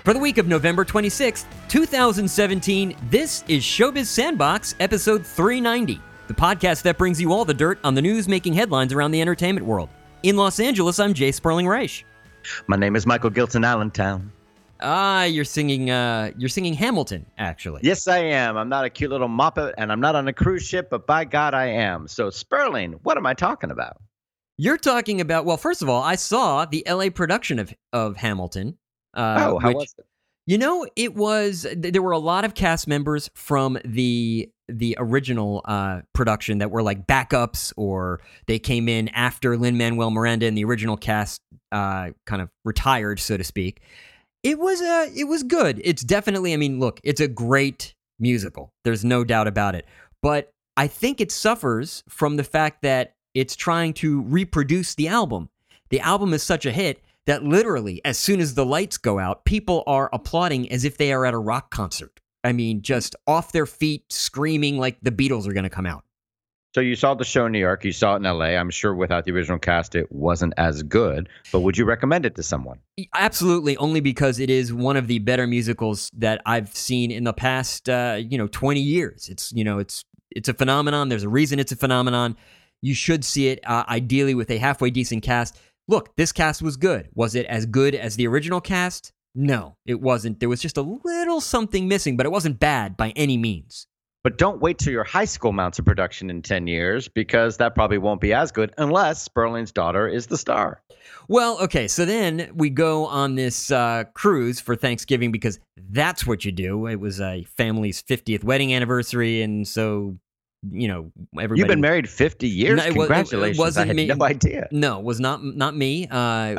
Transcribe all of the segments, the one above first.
For the week of November 26th, 2017, this is Showbiz Sandbox, episode 390, the podcast that brings you all the dirt on the news making headlines around the entertainment world. In Los Angeles, I'm Jay Sperling Reich. My name is Michael Gilton, Allentown. You're singing Hamilton, actually. Yes, I am. I'm not a cute little moppet, and I'm not on a cruise ship, but by God, I am. So, Sperling, what am I talking about? You're talking about, well, first of all, I saw the LA production of Hamilton. How was it? You know, there were a lot of cast members from the original production that were like backups, or they came in after Lin-Manuel Miranda and the original cast kind of retired, so to speak. It was good. It's definitely, I mean, look, it's a great musical. There's no doubt about it. But I think it suffers from the fact that it's trying to reproduce the album. The album is such a hit that literally, as soon as the lights go out, people are applauding as if they are at a rock concert. I mean, just off their feet, screaming like the Beatles are going to come out. So you saw the show in New York, you saw it in LA. I'm sure without the original cast, it wasn't as good. But would you recommend it to someone? Absolutely, only because it is one of the better musicals that I've seen in the past, 20 years. It's a phenomenon. There's a reason it's a phenomenon. You should see it, ideally with a halfway decent cast. Look, this cast was good. Was it as good as the original cast? No, it wasn't. There was just a little something missing, but it wasn't bad by any means. But don't wait till your high school mounts a production in 10 years, because that probably won't be as good unless Sperling's daughter is the star. Well, okay, so then we go on this cruise for Thanksgiving, because that's what you do. It was a family's 50th wedding anniversary, and so, everybody... You've been married 50 years? No, Congratulations. It wasn't me. No idea. No, it was not me.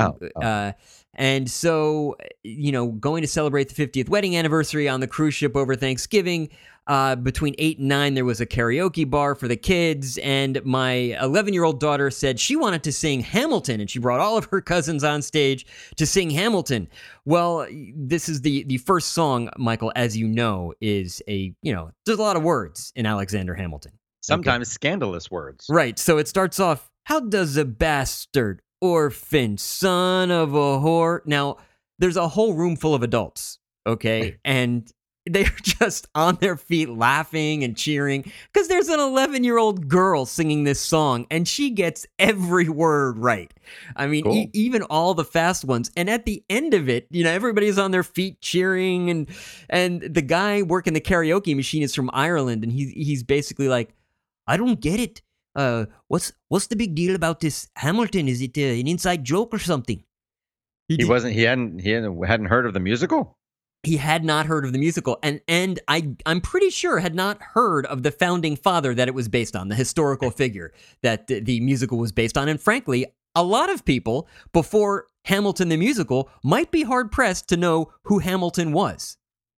And so, going to celebrate the 50th wedding anniversary on the cruise ship over Thanksgiving, between 8 and 9, there was a karaoke bar for the kids, and my 11-year-old daughter said she wanted to sing Hamilton, and she brought all of her cousins on stage to sing Hamilton. Well, this is the first song, Michael, as you know, is there's a lot of words in Alexander Hamilton. Sometimes scandalous words. Right, so it starts off, how does a bastard, orphan, son of a whore... Now, there's a whole room full of adults, okay, and... they're just on their feet laughing and cheering because there's an 11-year-old girl singing this song and she gets every word right. I mean, cool. Even all the fast ones. And at the end of it, everybody's on their feet cheering, and the guy working the karaoke machine is from Ireland, and he's basically like, I don't get it. What's the big deal about this Hamilton? Is it an inside joke or something? He hadn't heard of the musical? He had not heard of the musical, and I'm pretty sure had not heard of the founding father that it was based on, the historical figure that the musical was based on. And frankly, a lot of people before Hamilton the musical might be hard-pressed to know who Hamilton was.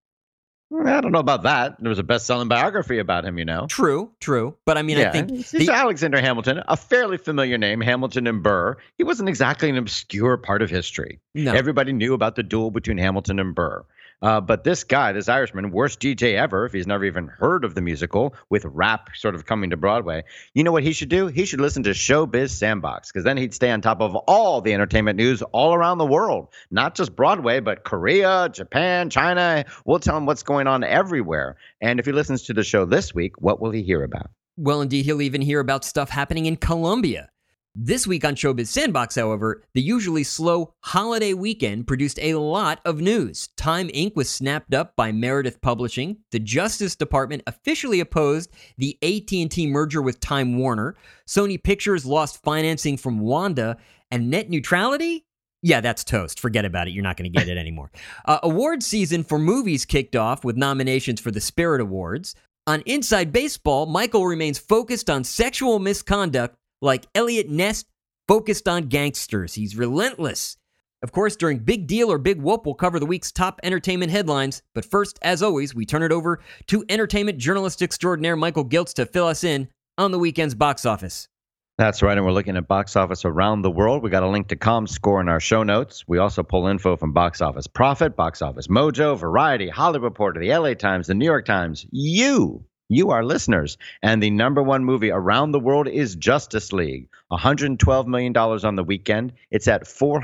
I don't know about that. There was a best-selling biography about him, True. But I mean, yeah, I think... He's Alexander Hamilton, a fairly familiar name, Hamilton and Burr. He wasn't exactly an obscure part of history. No. Everybody knew about the duel between Hamilton and Burr. But this guy, this Irishman, worst DJ ever, if he's never even heard of the musical, with rap sort of coming to Broadway, you know what he should do? He should listen to Showbiz Sandbox, because then he'd stay on top of all the entertainment news all around the world. Not just Broadway, but Korea, Japan, China. We'll tell him what's going on everywhere. And if he listens to the show this week, what will he hear about? Well, indeed, he'll even hear about stuff happening in Colombia. This week on Showbiz Sandbox, however, the usually slow holiday weekend produced a lot of news. Time Inc. was snapped up by Meredith Publishing. The Justice Department officially opposed the AT&T merger with Time Warner. Sony Pictures lost financing from Wanda. And net neutrality? Yeah, that's toast. Forget about it. You're not going to get it anymore. Award season for movies kicked off with nominations for the Spirit Awards. On Inside Baseball, Michael remains focused on sexual misconduct like Elliot Ness focused on gangsters. He's relentless. Of course, during Big Deal or Big Whoop, we'll cover the week's top entertainment headlines. But first, as always, we turn it over to entertainment journalist extraordinaire Michael Giltz to fill us in on the weekend's box office. That's right, and we're looking at box office around the world. We got a link to ComScore in our show notes. We also pull info from Box Office Profit, Box Office Mojo, Variety, Hollywood Reporter, the LA Times, the New York Times, you You are listeners. And the number one movie around the world is Justice League. $112 million on the weekend. It's at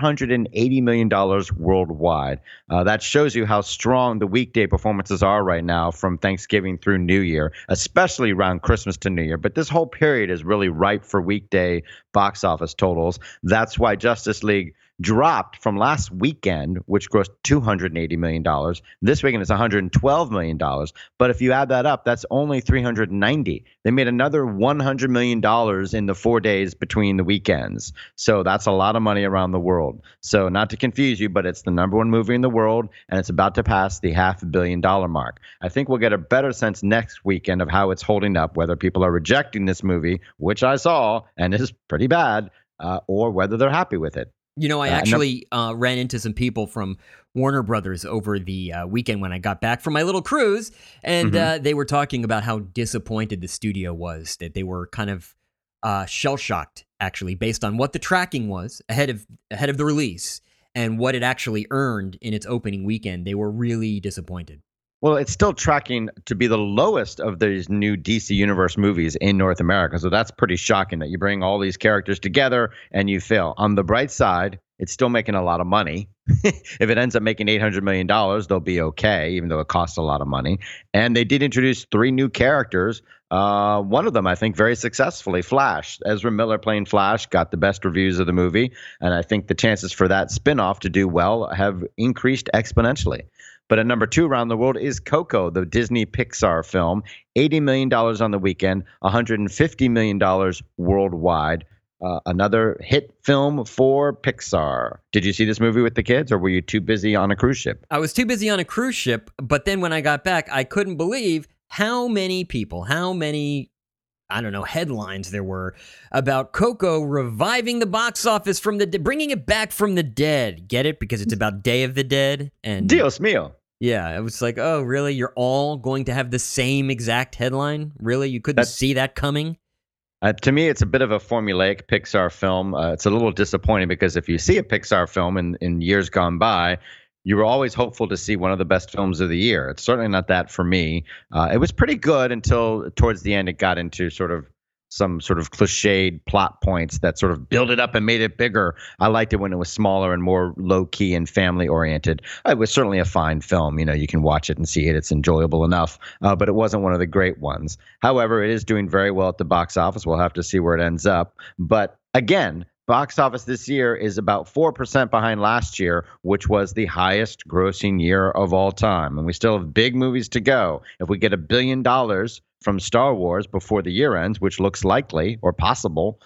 $480 million worldwide. That shows you how strong the weekday performances are right now from Thanksgiving through New Year, especially around Christmas to New Year. But this whole period is really ripe for weekday box office totals. That's why Justice League dropped from last weekend, which grossed $280 million. This weekend is $112 million. But if you add that up, that's only $390. They made another $100 million in the 4 days between the weekends. So that's a lot of money around the world. So not to confuse you, but it's the number one movie in the world, and it's about to pass the $500 million mark. I think we'll get a better sense next weekend of how it's holding up, whether people are rejecting this movie, which I saw and is pretty bad, or whether they're happy with it. You know, I actually ran into some people from Warner Brothers over the weekend when I got back from my little cruise, and they were talking about how disappointed the studio was, that they were kind of shell-shocked, actually, based on what the tracking was ahead of the release and what it actually earned in its opening weekend. They were really disappointed. Well, it's still tracking to be the lowest of these new DC Universe movies in North America. So that's pretty shocking that you bring all these characters together and you fail. On the bright side, it's still making a lot of money. If it ends up making $800 million, they'll be okay, even though it costs a lot of money. And they did introduce 3 new characters. One of them, I think, very successfully, Flash. Ezra Miller playing Flash got the best reviews of the movie. And I think the chances for that spinoff to do well have increased exponentially. But at number 2 around the world is Coco, the Disney Pixar film. $80 million on the weekend, $150 million worldwide. Another hit film for Pixar. Did you see this movie with the kids, or were you too busy on a cruise ship? I was too busy on a cruise ship, but then when I got back, I couldn't believe how many people, headlines there were about Coco reviving the box office bringing it back from the dead. Get it? Because it's about Day of the Dead. And Dios mío. Yeah, it was like, oh, really? You're all going to have the same exact headline? Really? You couldn't see that coming? To me, it's a bit of a formulaic Pixar film. It's a little disappointing because if you see a Pixar film in years gone by, you were always hopeful to see one of the best films of the year. It's certainly not that for me. It was pretty good until towards the end it got into some sort of cliched plot points that sort of built it up and made it bigger. I liked it when it was smaller and more low-key and family-oriented. It was certainly a fine film. You know, you can watch it and see it. It's enjoyable enough, but it wasn't one of the great ones. However, it is doing very well at the box office. We'll have to see where it ends up. But again, box office this year is about 4% behind last year, which was the highest grossing year of all time. And we still have big movies to go. If we get $1 billion from Star Wars before the year ends, which looks likely or possible,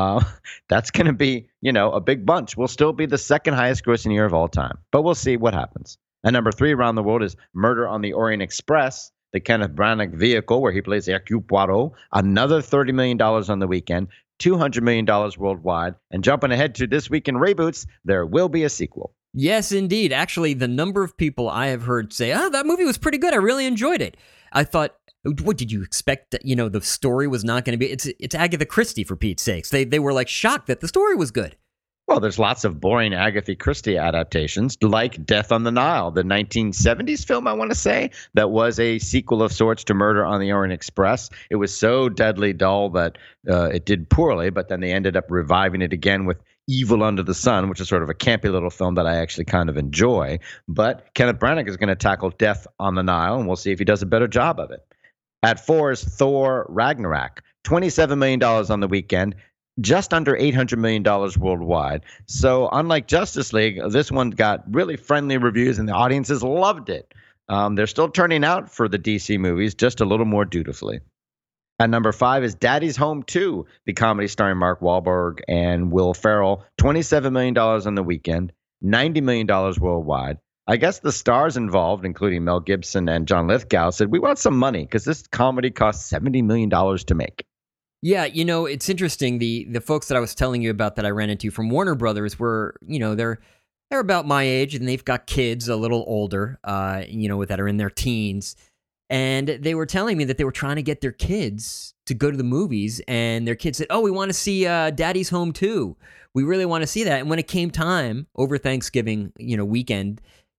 that's going to be, a big bunch. We'll still be the second highest grossing year of all time, but we'll see what happens. And number 3 around the world is Murder on the Orient Express, the Kenneth Branagh vehicle where he plays Hercule Poirot. Another $30 million on the weekend, $200 million worldwide. And jumping ahead to this week in reboots, there will be a sequel. Yes, indeed. Actually, the number of people I have heard say, that movie was pretty good. I really enjoyed it. I thought, what did you expect? That, the story was not going to be. It's Agatha Christie, for Pete's sakes. They were like shocked that the story was good. Well, there's lots of boring Agatha Christie adaptations, like Death on the Nile, the 1970s film, I want to say, that was a sequel of sorts to Murder on the Orient Express. It was so deadly dull that it did poorly, but then they ended up reviving it again with Evil Under the Sun, which is sort of a campy little film that I actually kind of enjoy. But Kenneth Branagh is going to tackle Death on the Nile, and we'll see if he does a better job of it. At 4 is Thor Ragnarok, $27 million on the weekend, just under $800 million worldwide. So unlike Justice League, this one got really friendly reviews and the audiences loved it. They're still turning out for the DC movies, just a little more dutifully. At number 5 is Daddy's Home 2, the comedy starring Mark Wahlberg and Will Ferrell. $27 million on the weekend, $90 million worldwide. I guess the stars involved, including Mel Gibson and John Lithgow, said, we want some money because this comedy cost $70 million to make. Yeah, it's interesting. The folks that I was telling you about that I ran into from Warner Brothers were, they're about my age and they've got kids a little older, that are in their teens. And they were telling me that they were trying to get their kids to go to the movies, and their kids said, we want to see Daddy's Home 2. We really want to see that. And when it came time over Thanksgiving, weekend,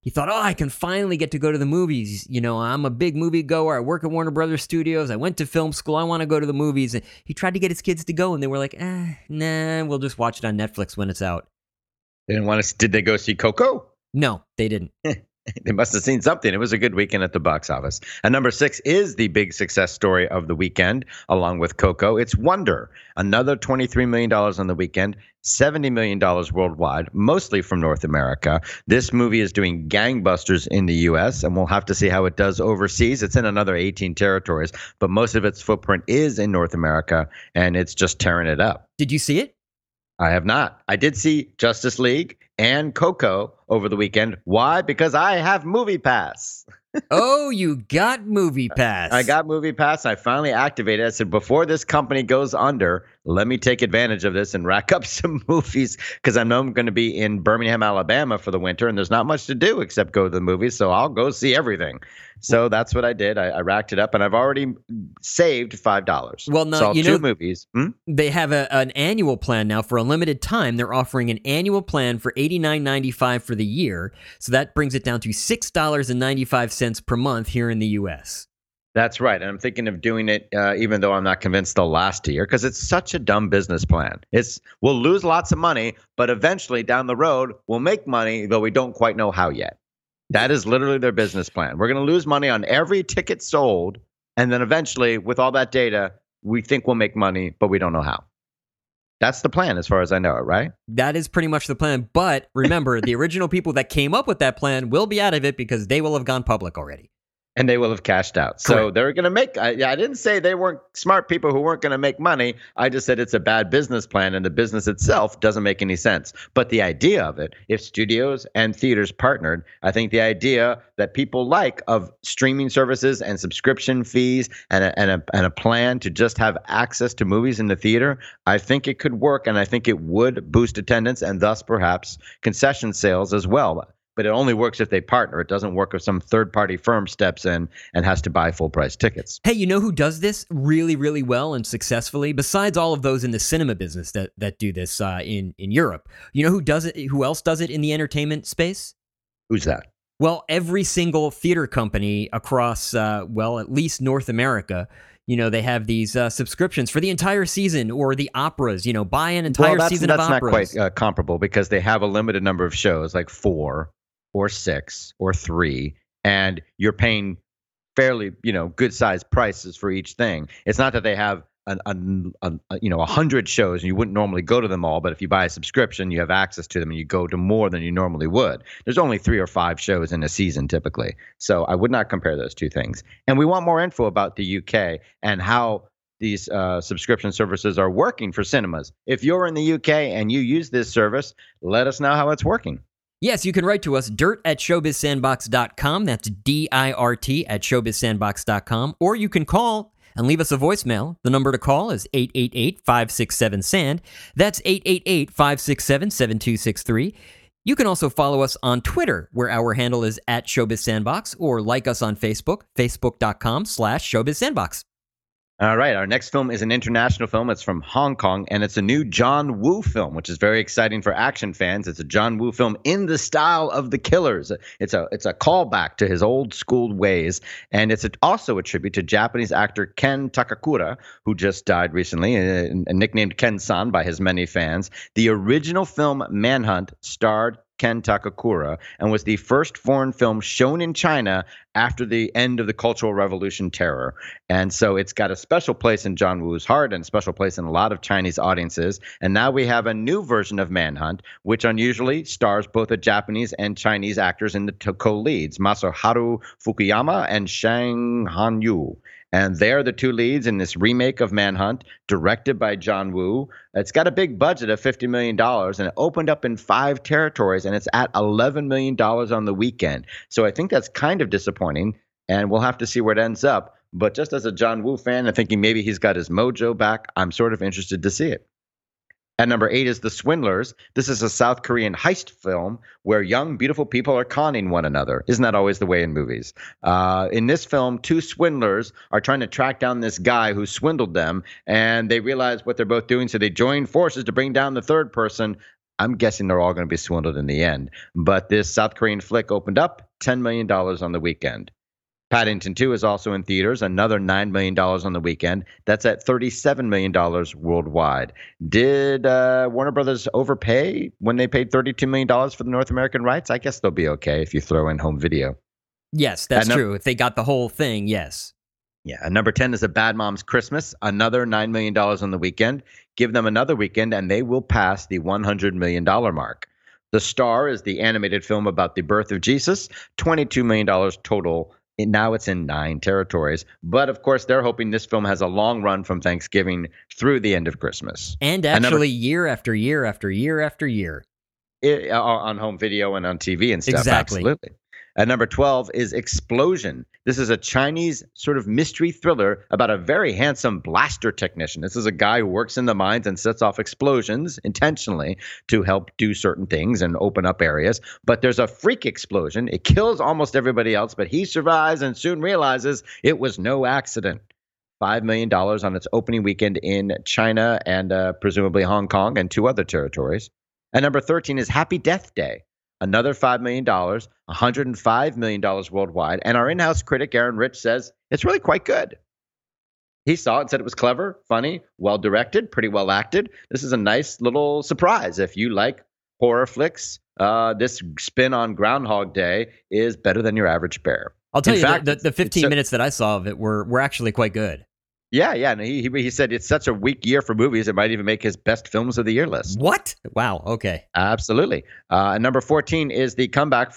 He thought, oh, I can finally get to go to the movies. You know, I'm a big movie goer. I work at Warner Brothers Studios. I went to film school. I want to go to the movies. And he tried to get his kids to go, and they were like, nah, we'll just watch it on Netflix when it's out. They didn't want to. Did they go see Coco? No, they didn't. They must have seen something. It was a good weekend at the box office. And number 6 is the big success story of the weekend, along with Coco. It's Wonder, another $23 million on the weekend, $70 million worldwide, mostly from North America. This movie is doing gangbusters in the U.S., and we'll have to see how it does overseas. It's in another 18 territories, but most of its footprint is in North America, and it's just tearing it up. Did you see it? I have not. I did see Justice League and Coco over the weekend. Why? Because I have Movie Pass. Oh, you got Movie Pass. I got Movie Pass. I finally activated it. I said, before this company goes under, let me take advantage of this and rack up some movies, because I know I'm going to be in Birmingham, Alabama for the winter, and there's not much to do except go to the movies, so I'll go see everything. So that's what I did. I racked it up, and I've already saved $5. Well, now, saw you 2 know, movies. They have an annual plan now for a limited time. They're offering an annual plan for $89.95 for the year. So that brings it down to $6.95 per month here in the U.S. That's right. And I'm thinking of doing it, even though I'm not convinced they'll last a year, because it's such a dumb business plan. We'll lose lots of money, but eventually down the road, we'll make money, though we don't quite know how yet. That is literally their business plan. We're going to lose money on every ticket sold, and then eventually, with all that data, we think we'll make money, but we don't know how. That's the plan as far as I know it, right? That is pretty much the plan. But remember, the original people that came up with that plan will be out of it because they will have gone public already. And they will have cashed out. So Correct. they're going to make, I didn't say they weren't smart people who weren't going to make money. I just said it's a bad business plan, and the business itself doesn't make any sense. But the idea of it, if studios and theaters partnered, I think the idea that people like of streaming services and subscription fees and a plan to just have access to movies in the theater, I think it could work, and I think it would boost attendance and thus perhaps concession sales as well. But it only works if they partner. It doesn't work if some third-party firm steps in and has to buy full-price tickets. Hey, you know who does this really, really well and successfully? Besides all of those in the cinema business that do this in Europe, you know who does it? Who else does it in the entertainment space? Who's that? Well, every single theater company across, at least North America. You know, they have these subscriptions for the entire season, or the operas. You know, buy an entire season of operas. That's not quite comparable, because they have a limited number of shows, like 4 or 6 or 3, and you're paying fairly, good sized prices for each thing. It's not that they have 100 shows and you wouldn't normally go to them all, but if you buy a subscription, you have access to them and you go to more than you normally would. There's only 3 or 5 shows in a season typically. So I would not compare those two things. And we want more info about the UK and how these subscription services are working for cinemas. If you're in the UK and you use this service, let us know how it's working. Yes, you can write to us, dirt@showbizsandbox.com. That's DIRT@showbizsandbox.com. Or you can call and leave us a voicemail. The number to call is 888-567-SAND. That's 888-567-7263. You can also follow us on Twitter, where our handle is @ShowbizSandbox, or like us on Facebook, facebook.com/ShowbizSandbox. All right, our next film is an international film. It's from Hong Kong, and it's a new John Woo film, which is very exciting for action fans. It's a John Woo film in the style of The Killers. It's a callback to his old school ways, and it's also a tribute to Japanese actor Ken Takakura, who just died recently, nicknamed Ken-san by his many fans. The original film Manhunt starred Ken Takakura and was the first foreign film shown in China after the end of the Cultural Revolution terror. And so it's got a special place in John Woo's heart and a special place in a lot of Chinese audiences. And now we have a new version of Manhunt, which unusually stars both the Japanese and Chinese actors in the co-leads, Masaharu Fukuyama and Shang Hanyu. And they're the two leads in this remake of Manhunt, directed by John Woo. It's got a big budget of $50 million, and it opened up in 5 territories, and it's at $11 million on the weekend. So I think that's kind of disappointing, and we'll have to see where it ends up. But just as a John Woo fan and thinking maybe he's got his mojo back, I'm sort of interested to see it. At number 8 is The Swindlers. This is a South Korean heist film where young, beautiful people are conning one another. Isn't that always the way in movies? In this film, 2 swindlers are trying to track down this guy who swindled them, and they realize what they're both doing, so they join forces to bring down the third person. I'm guessing they're all going to be swindled in the end. But this South Korean flick opened up $10 million on the weekend. Paddington 2 is also in theaters, another $9 million on the weekend. That's at $37 million worldwide. Did Warner Brothers overpay when they paid $32 million for the North American rights? I guess they'll be okay if you throw in home video. Yes, that's true. If they got the whole thing, yes. Yeah, and number 10 is A Bad Mom's Christmas, another $9 million on the weekend. Give them another weekend, and they will pass the $100 million mark. The Star is the animated film about the birth of Jesus, $22 million total. Now it's in 9 territories. But, of course, they're hoping this film has a long run from Thanksgiving through the end of Christmas. And actually year after year after year after year. On home video and on TV and stuff. Exactly. Absolutely. At number 12 is Explosion. This is a Chinese sort of mystery thriller about a very handsome blaster technician. This is a guy who works in the mines and sets off explosions intentionally to help do certain things and open up areas. But there's a freak explosion. It kills almost everybody else, but he survives and soon realizes it was no accident. $5 million on its opening weekend in China and presumably Hong Kong and 2 other territories. And number 13 is Happy Death Day. Another $5 million, $105 million worldwide. And our in-house critic, Aaron Rich, says it's really quite good. He saw it and said it was clever, funny, well-directed, pretty well acted. This is a nice little surprise. If you like horror flicks, this spin on Groundhog Day is better than your average bear. I'll tell you, the 15 minutes that I saw of it were actually quite good. Yeah. And he said it's such a weak year for movies, it might even make his best films of the year list. What? Wow. Okay. Absolutely. And number 14 is the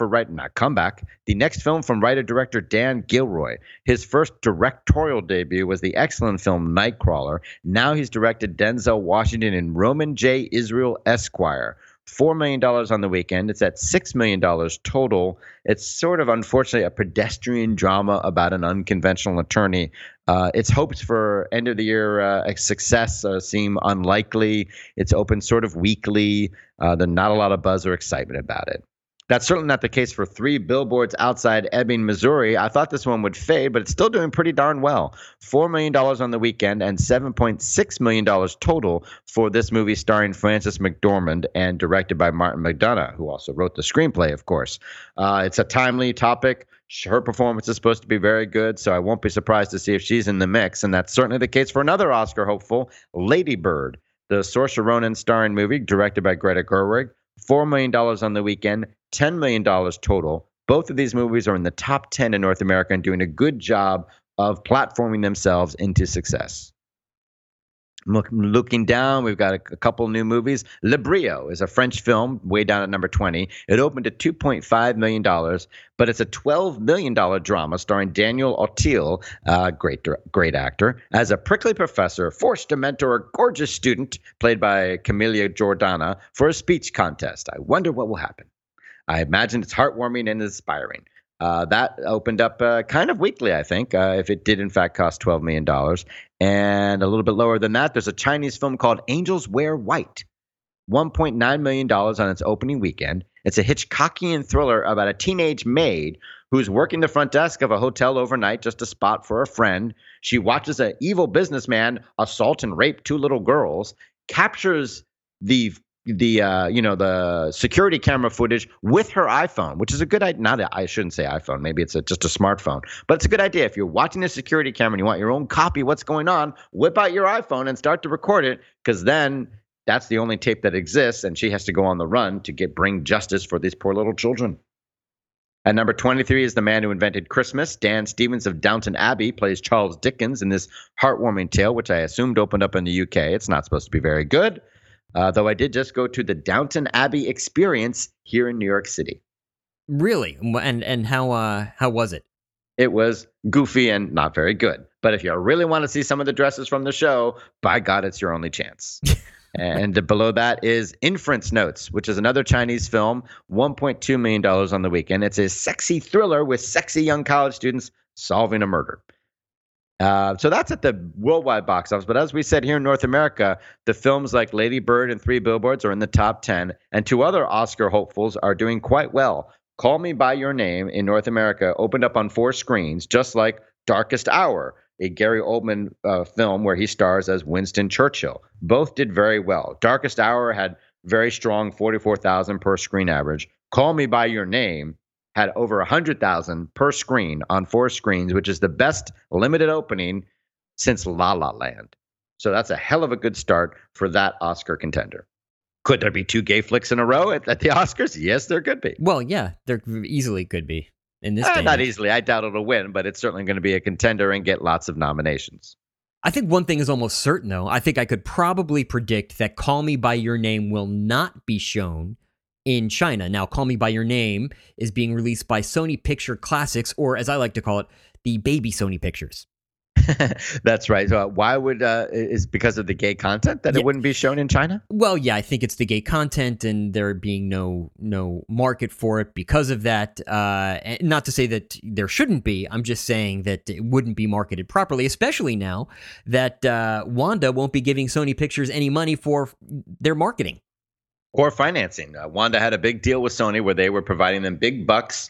the next film from writer-director Dan Gilroy. His first directorial debut was the excellent film Nightcrawler. Now he's directed Denzel Washington in Roman J. Israel Esquire. $4 million on the weekend. It's at $6 million total. It's sort of, unfortunately, a pedestrian drama about an unconventional attorney. Its hopes for end of the year success seem unlikely. It's open sort of weekly. There's not a lot of buzz or excitement about it. That's certainly not the case for 3 Billboards Outside Ebbing, Missouri. I thought this one would fade, but it's still doing pretty darn well. $4 million on the weekend and $7.6 million total for this movie starring Frances McDormand and directed by Martin McDonagh, who also wrote the screenplay, of course. It's a timely topic. Her performance is supposed to be very good, so I won't be surprised to see if she's in the mix, and that's certainly the case for another Oscar hopeful, Lady Bird, the Saoirse Ronan starring movie directed by Greta Gerwig. $4 million on the weekend, $10 million total. Both of these movies are in the top 10 in North America and doing a good job of platforming themselves into success. Looking down, we've got a couple new movies. Le Brio is a French film, way down at number 20. It opened at $2.5 million, but it's a $12 million drama starring Daniel Auteuil, great actor, as a prickly professor forced to mentor a gorgeous student, played by Camilla Jordana, for a speech contest. I wonder what will happen. I imagine it's heartwarming and inspiring. That opened up kind of weakly, I think, if it did in fact cost $12 million. And a little bit lower than that, there's a Chinese film called Angels Wear White. $1.9 million on its opening weekend. It's a Hitchcockian thriller about a teenage maid who's working the front desk of a hotel overnight, just a spot for a friend. She watches an evil businessman assault and rape 2 little girls, captures the security camera footage with her iPhone, which is a good idea. I shouldn't say iPhone. Maybe it's just a smartphone. But it's a good idea. If you're watching a security camera and you want your own copy of what's going on, whip out your iPhone and start to record it, because then that's the only tape that exists, and she has to go on the run to bring justice for these poor little children. At number 23 is The Man Who Invented Christmas. Dan Stevens of Downton Abbey plays Charles Dickens in this heartwarming tale, which I assumed opened up in the UK. It's not supposed to be very good. Though I did just go to the Downton Abbey experience here in New York City. Really? And how was it? It was goofy and not very good. But if you really want to see some of the dresses from the show, by God, it's your only chance. And below that is Inference Notes, which is another Chinese film, $1.2 million on the weekend. It's a sexy thriller with sexy young college students solving a murder. So that's at the worldwide box office. But as we said here in North America, the films like Lady Bird and 3 Billboards are in the top 10. And 2 other Oscar hopefuls are doing quite well. Call Me By Your Name in North America opened up on 4 screens, just like Darkest Hour, a Gary Oldman film where he stars as Winston Churchill. Both did very well. Darkest Hour had very strong 44,000 per screen average. Call Me by Your Name had over 100,000 per screen on 4 screens, which is the best limited opening since La La Land. So that's a hell of a good start for that Oscar contender. Could there be 2 gay flicks in a row at the Oscars? Yes, there could be. Well, yeah, there easily could be in this day. Not easily. I doubt it'll win, but it's certainly going to be a contender and get lots of nominations. I think one thing is almost certain, though. I think I could probably predict that Call Me by Your Name will not be shown in China. Now, Call Me by Your Name is being released by Sony Picture Classics, or as I like to call it, the baby Sony Pictures. That's right. So why would is because of the gay content that it wouldn't be shown in China? Well, yeah, I think it's the gay content, and there being no market for it because of that. And not to say that there shouldn't be. I'm just saying that it wouldn't be marketed properly, especially now that Wanda won't be giving Sony Pictures any money for their marketing or financing. Wanda had a big deal with Sony where they were providing them big bucks,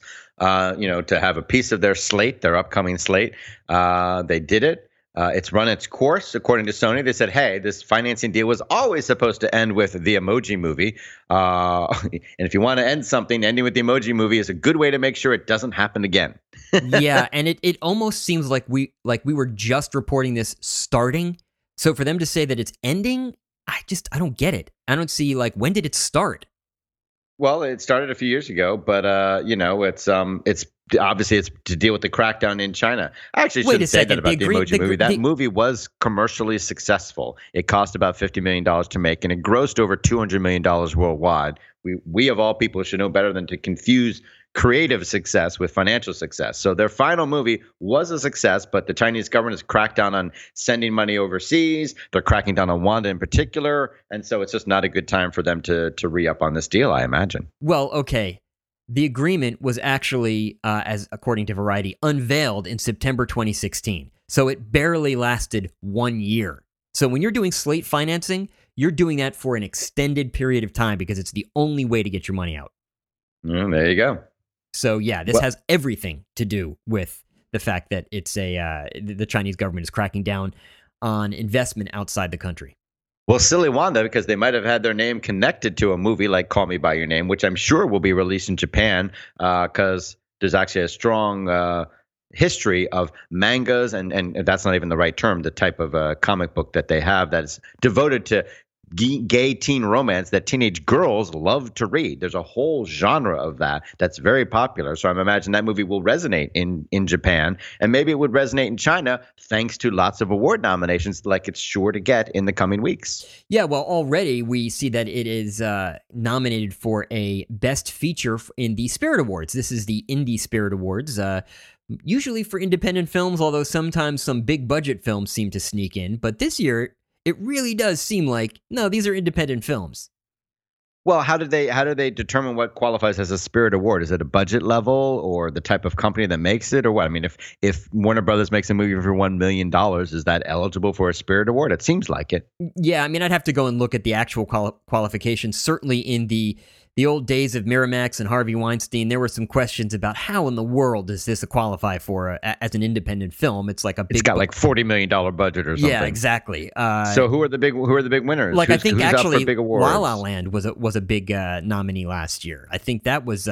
to have a piece of their slate, their upcoming slate. They did it. It's run its course, according to Sony. They said, hey, this financing deal was always supposed to end with the Emoji Movie. And if you want to end something, ending with the Emoji Movie is a good way to make sure it doesn't happen again. Yeah, and it almost seems like we were just reporting this starting. So for them to say that it's ending, I don't get it. I don't see, when did it start? Well, it started a few years ago, but it's obviously it's to deal with the crackdown in China. I actually shouldn't say that about the Emoji Movie. That movie was commercially successful. It cost about $50 million to make, and it grossed over $200 million worldwide. We of all people should know better than to confuse creative success with financial success. So their final movie was a success, but the Chinese government has cracked down on sending money overseas. They're cracking down on Wanda in particular. And so it's just not a good time for them to re-up on this deal, I imagine. Well, okay. The agreement was actually, as according to Variety, unveiled in September 2016. So it barely lasted 1 year. So when you're doing slate financing, you're doing that for an extended period of time because it's the only way to get your money out. There you go. So yeah, this has everything to do with the fact that it's the Chinese government is cracking down on investment outside the country. Well, silly Wanda, because they might have had their name connected to a movie like Call Me by Your Name, which I'm sure will be released in Japan, because there's actually a strong history of mangas, and that's not even the right term, the type of comic book that they have that is devoted to gay teen romance that teenage girls love to read. There's a whole genre of that that's very popular. So I'm imagining that movie will resonate in Japan, and maybe it would resonate in China thanks to lots of award nominations like it's sure to get in the coming weeks. Yeah, well, already we see that it is nominated for a Best Feature in the Spirit Awards. This is the Indie Spirit Awards, usually for independent films, although sometimes some big budget films seem to sneak in. But this year, it really does seem like, no, these are independent films. Well, how do they determine what qualifies as a Spirit Award? Is it a budget level or the type of company that makes it, or what? I mean, if Warner Brothers makes a movie for $1 million, is that eligible for a Spirit Award? It seems like it. Yeah, I mean, I'd have to go and look at the actual qualifications. Certainly in the old days of Miramax and Harvey Weinstein, there were some questions about how in the world does this qualify for as an independent film? It's like it's got like $40 million budget or something. Yeah, exactly. So who are the big winners? Like I think actually La La Land was a big nominee last year. I think that was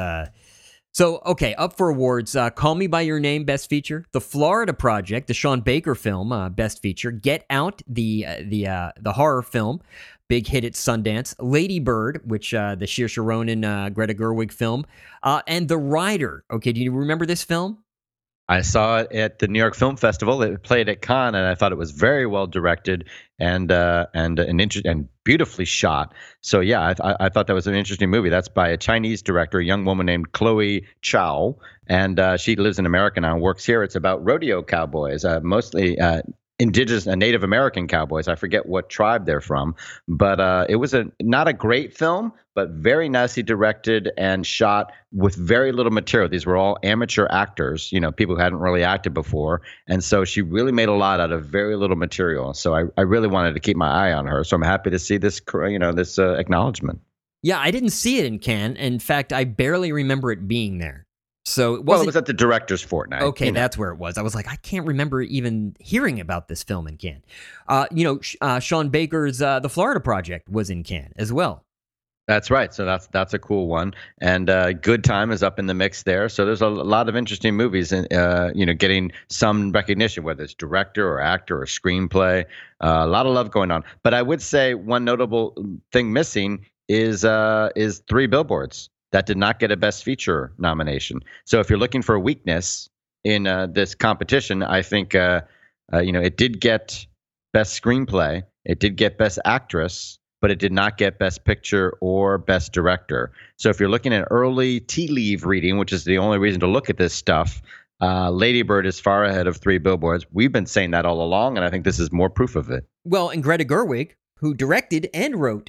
so okay. Up for awards: Call Me by Your Name, Best Feature; The Florida Project, the Sean Baker film, Best Feature; Get Out, the horror film. Big hit at Sundance. Lady Bird, which the Saoirse Ronan, Greta Gerwig film, and The Rider. Okay, do you remember this film? I saw it at the New York Film Festival. It played at Cannes, and I thought it was very well directed and beautifully shot. So yeah, I thought that was an interesting movie. That's by a Chinese director, a young woman named Chloe Chow, and she lives in America now and works here. It's about rodeo cowboys, mostly indigenous and Native American cowboys. I forget what tribe they're from, but it was not a great film, but very nicely directed and shot with very little material. These were all amateur actors, people who hadn't really acted before. And so she really made a lot out of very little material. So I really wanted to keep my eye on her. So I'm happy to see this, this acknowledgement. Yeah, I didn't see it in Cannes. In fact, I barely remember it being there. So it was at the director's fortnight. Okay, that's where it was. I was like, I can't remember even hearing about this film in Cannes. Sean Baker's The Florida Project was in Cannes as well. That's right. So that's a cool one, and Good Time is up in the mix there. So there's a lot of interesting movies, and getting some recognition, whether it's director or actor or screenplay. A lot of love going on. But I would say one notable thing missing is Three Billboards that did not get a Best Feature nomination. So if you're looking for a weakness in this competition, I think it did get Best Screenplay, it did get Best Actress, but it did not get Best Picture or Best Director. So if you're looking at early tea leaf reading, which is the only reason to look at this stuff, Lady Bird is far ahead of Three Billboards. We've been saying that all along, and I think this is more proof of it. Well, and Greta Gerwig, who directed and wrote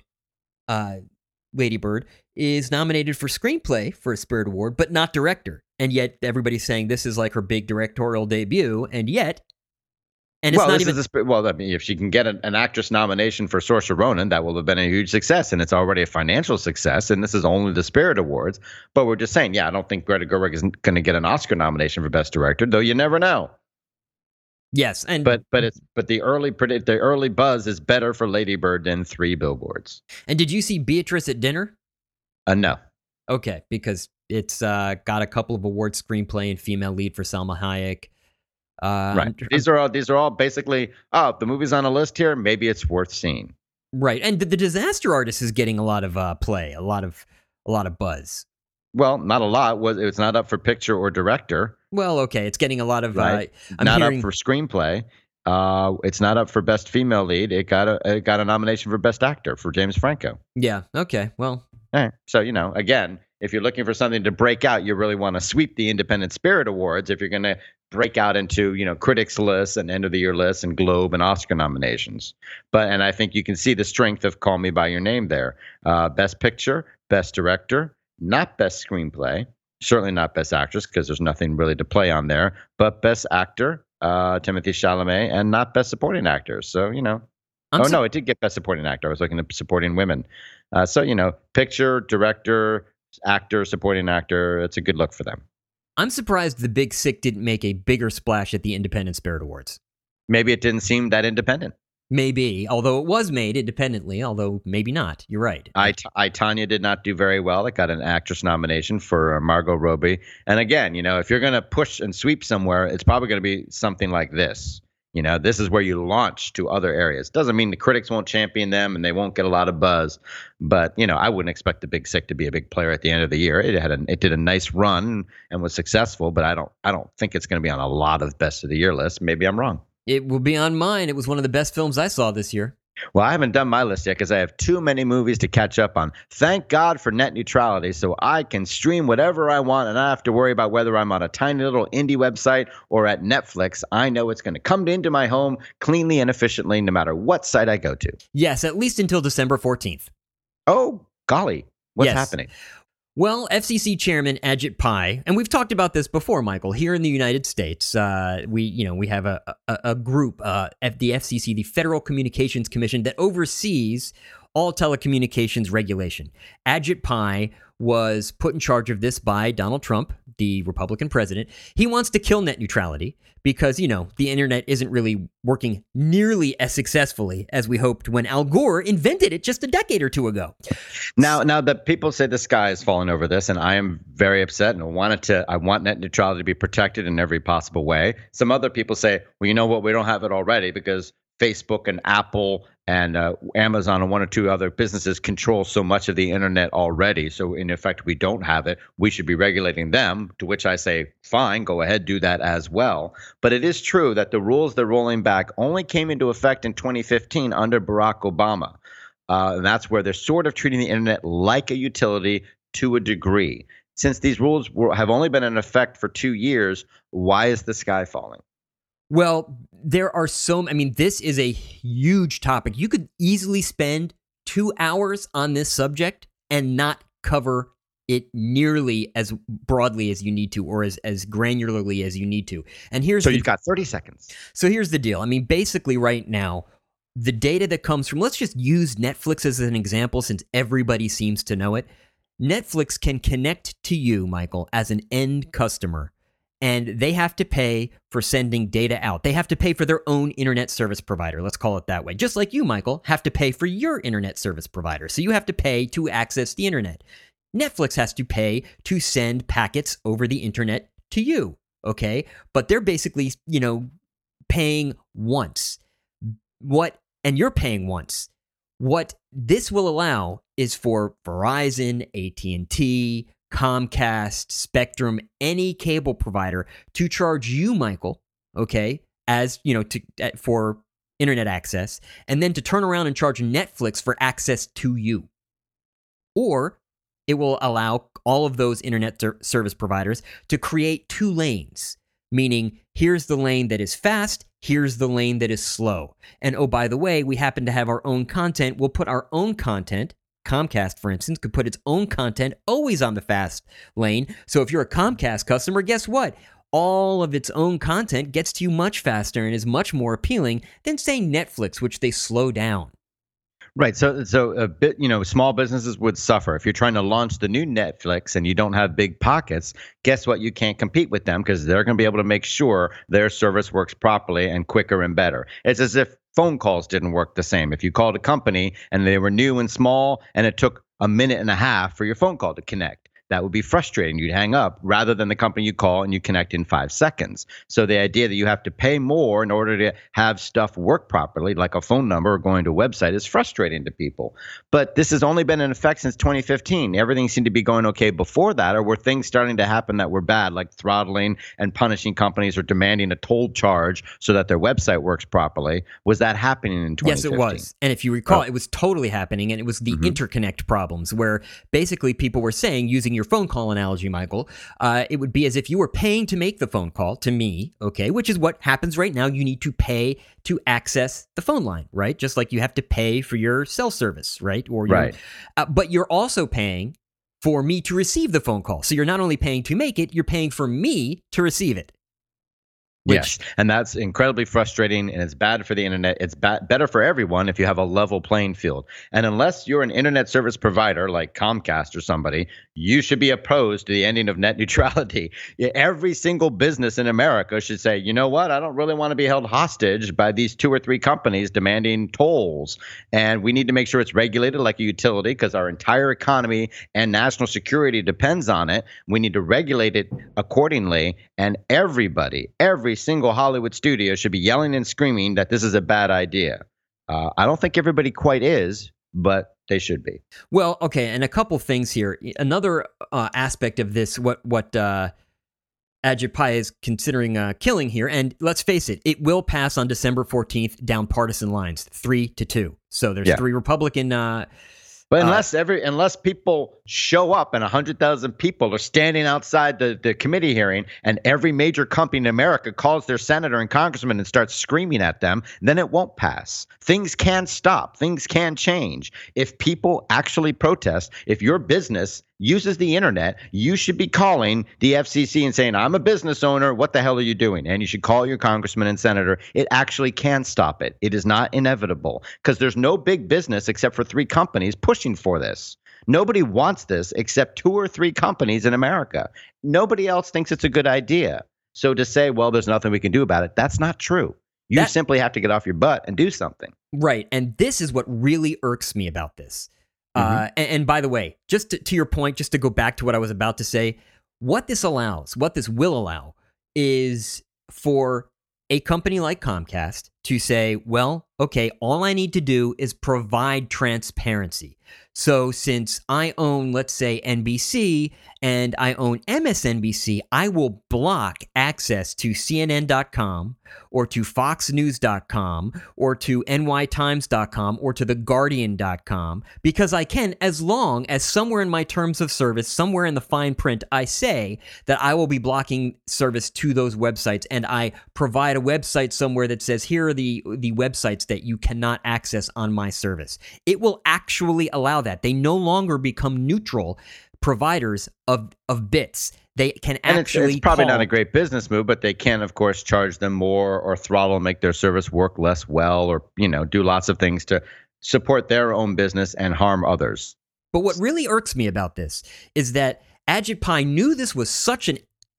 Lady Bird, is nominated for screenplay for a Spirit Award, but not director. And yet everybody's saying this is like her big directorial debut, and yet... And it's not even. I mean, if she can get an actress nomination for Saoirse Ronan, that will have been a huge success, and it's already a financial success. And this is only the Spirit Awards. But we're just saying, I don't think Greta Gerwig is going to get an Oscar nomination for Best Director, though you never know. Yes, and but the early buzz is better for Lady Bird than Three Billboards. And did you see Beatrice at Dinner? No. Okay, because it's got a couple of awards, screenplay and female lead for Salma Hayek. Right. These are all basically, the movie's on a list here, maybe it's worth seeing. Right. And the Disaster Artist is getting a lot of play, a lot of buzz. Well, not a lot. It's not up for picture or director. Well, okay, it's getting a lot of right. Not up for screenplay. It's not up for Best Female Lead. It got a nomination for Best Actor for James Franco. Yeah. Okay. Well. So again, if you're looking for something to break out, you really want to sweep the Independent Spirit Awards. If you're going to break out into critics lists and end of the year lists and Globe and Oscar nominations, and I think you can see the strength of Call Me by Your Name there. Best Picture, Best Director, not Best Screenplay, certainly not Best Actress because there's nothing really to play on there, but Best Actor, Timothée Chalamet, and not Best Supporting Actor. So no, it did get Best Supporting Actor. I was looking at Supporting Women. Picture, Director, Actor, Supporting Actor. It's a good look for them. I'm surprised The Big Sick didn't make a bigger splash at the Independent Spirit Awards. Maybe it didn't seem that independent. Maybe, although it was made independently, although maybe not. You're right. I, Tonya did not do very well. It got an actress nomination for Margot Robbie. And again, if you're going to push and sweep somewhere, it's probably going to be something like this. This is where you launch to other areas. Doesn't mean the critics won't champion them and they won't get a lot of buzz. But, I wouldn't expect The Big Sick to be a big player at the end of the year. It did a nice run and was successful, but I don't think it's going to be on a lot of Best of the Year lists. Maybe I'm wrong. It will be on mine. It was one of the best films I saw this year. Well, I haven't done my list yet because I have too many movies to catch up on. Thank God for net neutrality, so I can stream whatever I want and I have to worry about whether I'm on a tiny little indie website or at Netflix. I know it's going to come into my home cleanly and efficiently no matter what site I go to. Yes, at least until December 14th. Oh, golly. What's happening? Well, FCC Chairman Ajit Pai, and we've talked about this before, Michael, here in the United States, we have a group at the FCC, the Federal Communications Commission, that oversees all telecommunications regulation. Ajit Pai was put in charge of this by Donald Trump, the Republican president. He wants to kill net neutrality because, the internet isn't really working nearly as successfully as we hoped when Al Gore invented it just a decade or two ago. Now that people say the sky is falling over this, and I am very upset and I want net neutrality to be protected in every possible way. Some other people say, well, you know what? We don't have it already because Facebook and Apple and Amazon and one or two other businesses control so much of the internet already. So in effect, we don't have it. We should be regulating them, to which I say, fine, go ahead, do that as well. But it is true that the rules they're rolling back only came into effect in 2015 under Barack Obama. And that's where they're sort of treating the internet like a utility to a degree. Since these rules have only been in effect for 2 years, why is the sky falling? Well, there are this is a huge topic. You could easily spend 2 hours on this subject and not cover it nearly as broadly as you need to, or as granularly as you need to. And you've got 30 seconds. So here's the deal. Basically right now, the data that comes from, let's just use Netflix as an example since everybody seems to know it. Netflix can connect to you, Michael, as an end customer and they have to pay for sending data out. They have to pay for their own internet service provider. Let's call it that way. Just like you, Michael, have to pay for your internet service provider. So you have to pay to access the internet. Netflix has to pay to send packets over the internet to you. Okay. But they're basically, paying once. And you're paying once. What this will allow is for Verizon, AT&T, Comcast, Spectrum, any cable provider to charge you, Michael, okay, as for internet access, and then to turn around and charge Netflix for access to you. Or it will allow all of those internet service providers to create 2 lanes, meaning here's the lane that is fast, here's the lane that is slow. And oh, by the way, we happen to have our own content. We'll put our own content. Comcast, for instance, could put its own content always on the fast lane. So if you're a Comcast customer, guess what? All of its own content gets to you much faster and is much more appealing than, say, Netflix, which they slow down. Right. So a bit, small businesses would suffer. If you're trying to launch the new Netflix and you don't have big pockets, guess what? You can't compete with them because they're going to be able to make sure their service works properly and quicker and better. It's as if phone calls didn't work the same. If you called a company and they were new and small and it took a minute and a half for your phone call to connect, that would be frustrating. You'd hang up rather than the company you call and you connect in 5 seconds. So the idea that you have to pay more in order to have stuff work properly, like a phone number or going to a website, is frustrating to people. But this has only been in effect since 2015. Everything seemed to be going okay before that, or were things starting to happen that were bad, like throttling and punishing companies or demanding a toll charge so that their website works properly? Was that happening in 2015? Yes, it was. And if you recall, it was totally happening, and it was the interconnect problems where basically people were saying, using your phone call analogy, Michael, it would be as if you were paying to make the phone call to me, okay, which is what happens right now. You need to pay to access the phone line, right? Just like you have to pay for your cell service, right? Right. But you're also paying for me to receive the phone call. So you're not only paying to make it, you're paying for me to receive it. Yes, and that's incredibly frustrating, and it's bad for the internet. It's better for everyone if you have a level playing field. And unless you're an internet service provider like Comcast or somebody, you should be opposed to the ending of net neutrality. Every single business in America should say, you know what, I don't really want to be held hostage by these 2 or 3 companies demanding tolls. And we need to make sure it's regulated like a utility because our entire economy and national security depends on it. We need to regulate it accordingly. And every single Hollywood studio should be yelling and screaming that this is a bad idea. I don't think everybody quite is, but they should be. Well, okay, and a couple things here. Another aspect of this, what Ajit Pai is considering killing here, and let's face it, it will pass on December 14th down partisan lines, 3-2. So there's 3 Republican. But unless people show up and 100,000 people are standing outside the committee hearing and every major company in America calls their senator and congressman and starts screaming at them, then it won't pass. Things can stop. Things can change. If people actually protest, if your business uses the internet, you should be calling the FCC and saying, I'm a business owner. What the hell are you doing? And you should call your congressman and senator. It actually can stop it. It is not inevitable because there's no big business except for 3 companies pushing for this. Nobody wants this except 2 or 3 companies in America. Nobody else thinks it's a good idea. So to say, well, there's nothing we can do about it, that's not true. You simply have to get off your butt and do something. Right. And this is what really irks me about this. And by the way, just to your point, just to go back to what I was about to say, what this will allow is for a company like Comcast to say, well, okay, all I need to do is provide transparency. So since I own, let's say, NBC and I own MSNBC, I will block access to CNN.com or to FoxNews.com or to NYTimes.com or to TheGuardian.com because I can, as long as somewhere in my terms of service, somewhere in the fine print, I say that I will be blocking service to those websites, and I provide a website somewhere that says, here are the websites that you cannot access on my service. It will actually allow that. They no longer become neutral providers of bits. They can actually. It's probably not a great business move, but they can, of course, charge them more or throttle, make their service work less well, or do lots of things to support their own business and harm others. But what really irks me about this is that Ajit Pai knew this was such an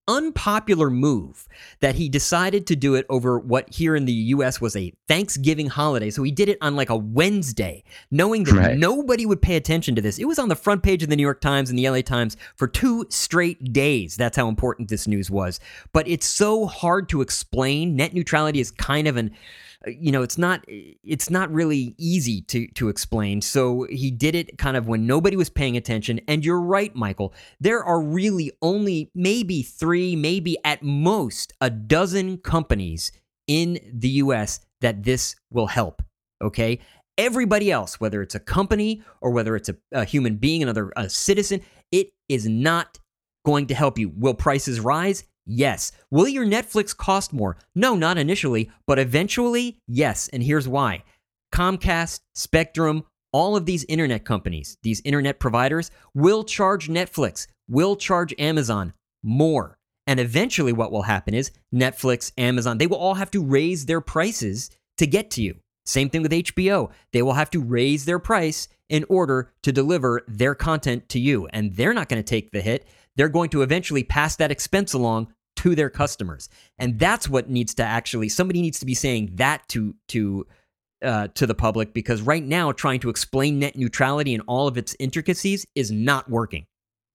unpopular move that he decided to do it over what here in the US was a Thanksgiving holiday. So he did it on like a Wednesday, knowing that nobody would pay attention to this. It was on the front page of the New York Times and the LA Times for 2 straight days. That's how important this news was. But it's so hard to explain. Net neutrality is kind of it's not really easy to explain. So he did it kind of when nobody was paying attention. And you're right, Michael. There are really only maybe 3, maybe at most a dozen companies in the US that this will help. Okay? Everybody else, whether it's a company or whether it's a human being, a citizen, it is not going to help you. Will prices rise? Yes. Will your Netflix cost more? No, not initially, but eventually, yes. And here's why. Comcast, Spectrum, all of these internet companies, these internet providers will charge Netflix, will charge Amazon more. And eventually what will happen is Netflix, Amazon, they will all have to raise their prices to get to you. Same thing with HBO. They will have to raise their price in order to deliver their content to you. And they're not going to take the hit. They're going to eventually pass that expense along to their customers. And that's what needs to actually, somebody needs to be saying that to the public, because right now trying to explain net neutrality and all of its intricacies is not working.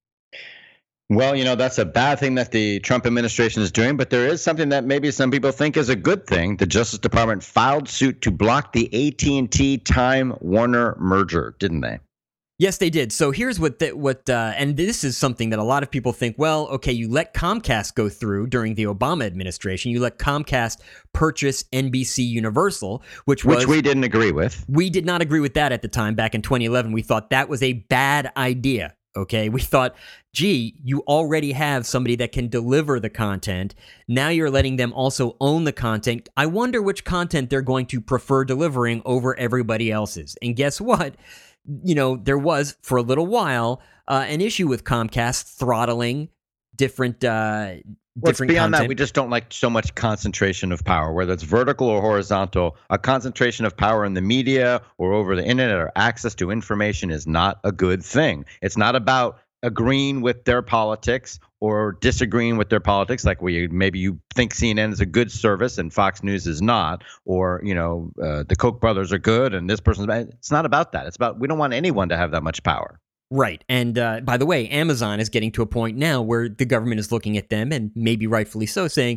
Well, that's a bad thing that the Trump administration is doing, but there is something that maybe some people think is a good thing. The Justice Department filed suit to block the AT&T Time Warner merger, didn't they? Yes, they did. So here's and this is something that a lot of people think, well, okay, you let Comcast go through during the Obama administration. You let Comcast purchase NBC Universal, which we didn't agree with. We did not agree with that at the time back in 2011. We thought that was a bad idea. Okay, we thought, gee, you already have somebody that can deliver the content. Now you're letting them also own the content. I wonder which content they're going to prefer delivering over everybody else's. And guess what? There was, for a little while, an issue with Comcast throttling different beyond content. That, we just don't like so much concentration of power, whether it's vertical or horizontal. A concentration of power in the media or over the internet or access to information is not a good thing. It's not about agreeing with their politics or disagreeing with their politics, like maybe you think CNN is a good service and Fox News is not, or the Koch brothers are good and this person's bad. It's not about that. It's about, we don't want anyone to have that much power. Right. And by the way, Amazon is getting to a point now where the government is looking at them, and maybe rightfully so, saying,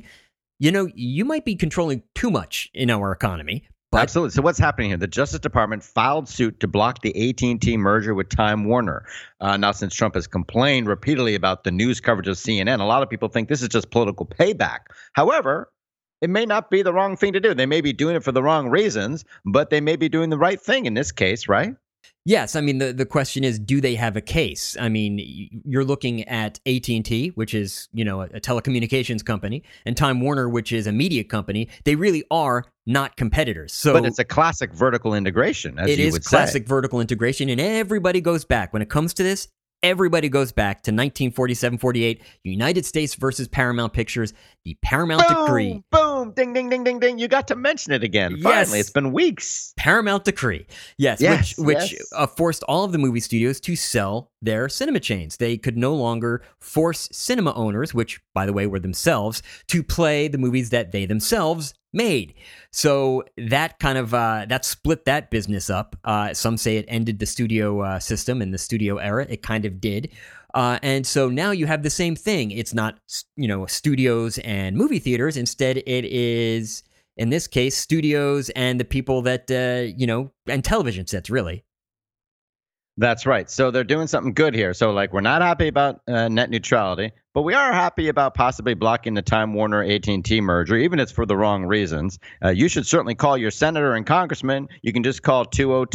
you might be controlling too much in our economy. Absolutely. So what's happening here? The Justice Department filed suit to block the AT&T merger with Time Warner. Now, since Trump has complained repeatedly about the news coverage of CNN, a lot of people think this is just political payback. However, it may not be the wrong thing to do. They may be doing it for the wrong reasons, but they may be doing the right thing in this case, right? Yes, I mean, the question is, do they have a case? I mean, you're looking at AT&T, which is, a telecommunications company, and Time Warner, which is a media company. They really are not competitors. But it's a classic vertical integration, as you would say. It is classic vertical integration, and everybody goes back. When it comes to this, everybody goes back to 1947-48, United States versus Paramount Pictures, the Paramount Decree. Boom, ding, ding, ding, ding, ding. You got to mention it again. Finally, It's been weeks. Paramount Decree. Yes. Which forced all of the movie studios to sell their cinema chains. They could no longer force cinema owners, which, by the way, were themselves, to play the movies that they themselves made. So that kind of that split that business up. Some say it ended the studio system in the studio era. It kind of did. And so now you have the same thing. It's not, studios and movie theaters. Instead, it is, in this case, studios and the people that, and television sets, really. That's right. So they're doing something good here. So we're not happy about net neutrality, but we are happy about possibly blocking the Time Warner AT&T merger, even if it's for the wrong reasons. You should certainly call your senator and congressman. You can just call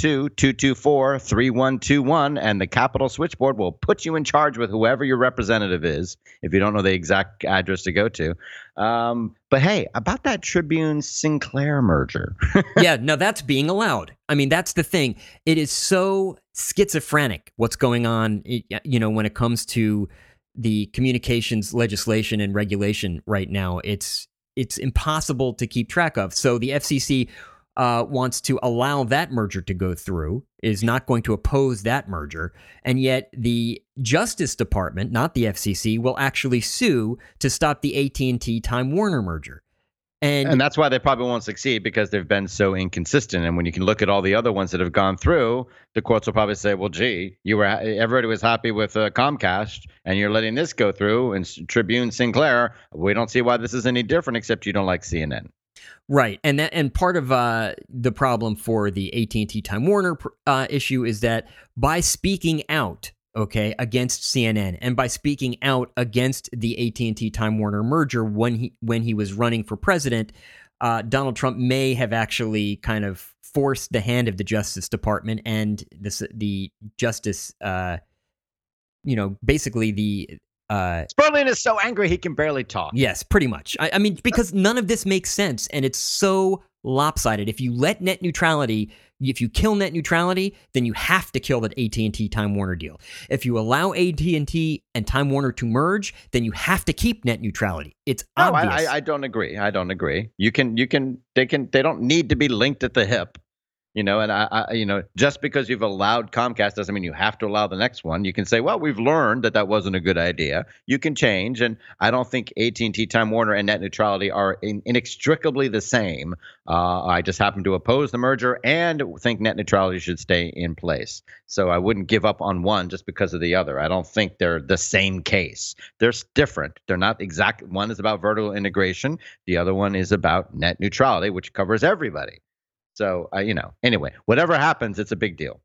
202-224-3121, and the Capitol switchboard will put you in charge with whoever your representative is, if you don't know the exact address to go to. But hey, about that Tribune-Sinclair merger. Yeah, no, that's being allowed. I mean, that's the thing. It is so schizophrenic what's going on, when it comes to the communications legislation and regulation right now. It's impossible to keep track of. So the FCC wants to allow that merger to go through, is not going to oppose that merger. And yet the Justice Department, not the FCC, will actually sue to stop the AT&T Time Warner merger. And that's why they probably won't succeed, because they've been so inconsistent. And when you can look at all the other ones that have gone through, the courts will probably say, well, gee, everybody was happy with Comcast, and you're letting this go through, and Tribune Sinclair, we don't see why this is any different, except you don't like CNN. Right, and part of the problem for the AT&T Time Warner issue is that by speaking out, against CNN, and by speaking out against the AT&T Time Warner merger when he was running for president, Donald Trump may have actually kind of forced the hand of the Justice Department and the Justice, basically the. Sperling is so angry he can barely talk. Yes, pretty much. I mean, because none of this makes sense, and it's so lopsided. If you let net neutrality, if you kill net neutrality, then you have to kill that AT&T Time Warner deal. If you allow AT&T and Time Warner to merge, then you have to keep net neutrality. It's obvious. I don't agree. They don't need to be linked at the hip. And just because you've allowed Comcast doesn't mean you have to allow the next one. You can say, well, we've learned that wasn't a good idea. You can change. And I don't think AT&T, Time Warner, and net neutrality are inextricably the same. I just happen to oppose the merger and think net neutrality should stay in place. So I wouldn't give up on one just because of the other. I don't think they're the same case. They're different. They're not exact. One is about vertical integration. The other one is about net neutrality, which covers everybody. So, anyway, whatever happens, it's a big deal.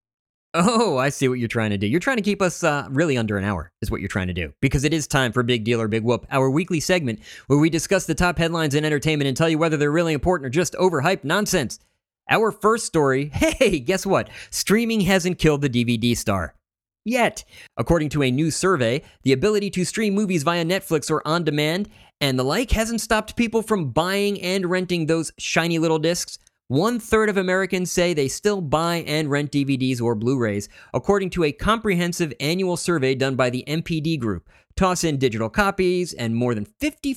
Oh, I see what you're trying to do. You're trying to keep us really under an hour is what you're trying to do, because it is time for Big Deal or Big Whoop, our weekly segment where we discuss the top headlines in entertainment and tell you whether they're really important or just overhyped nonsense. Our first story, hey, guess what? Streaming hasn't killed the DVD star. Yet. According to a new survey, the ability to stream movies via Netflix or on demand and the like hasn't stopped people from buying and renting those shiny little discs. 1/3 of Americans say they still buy and rent DVDs or Blu-rays, according to a comprehensive annual survey done by the NPD Group. Toss in digital copies, and more than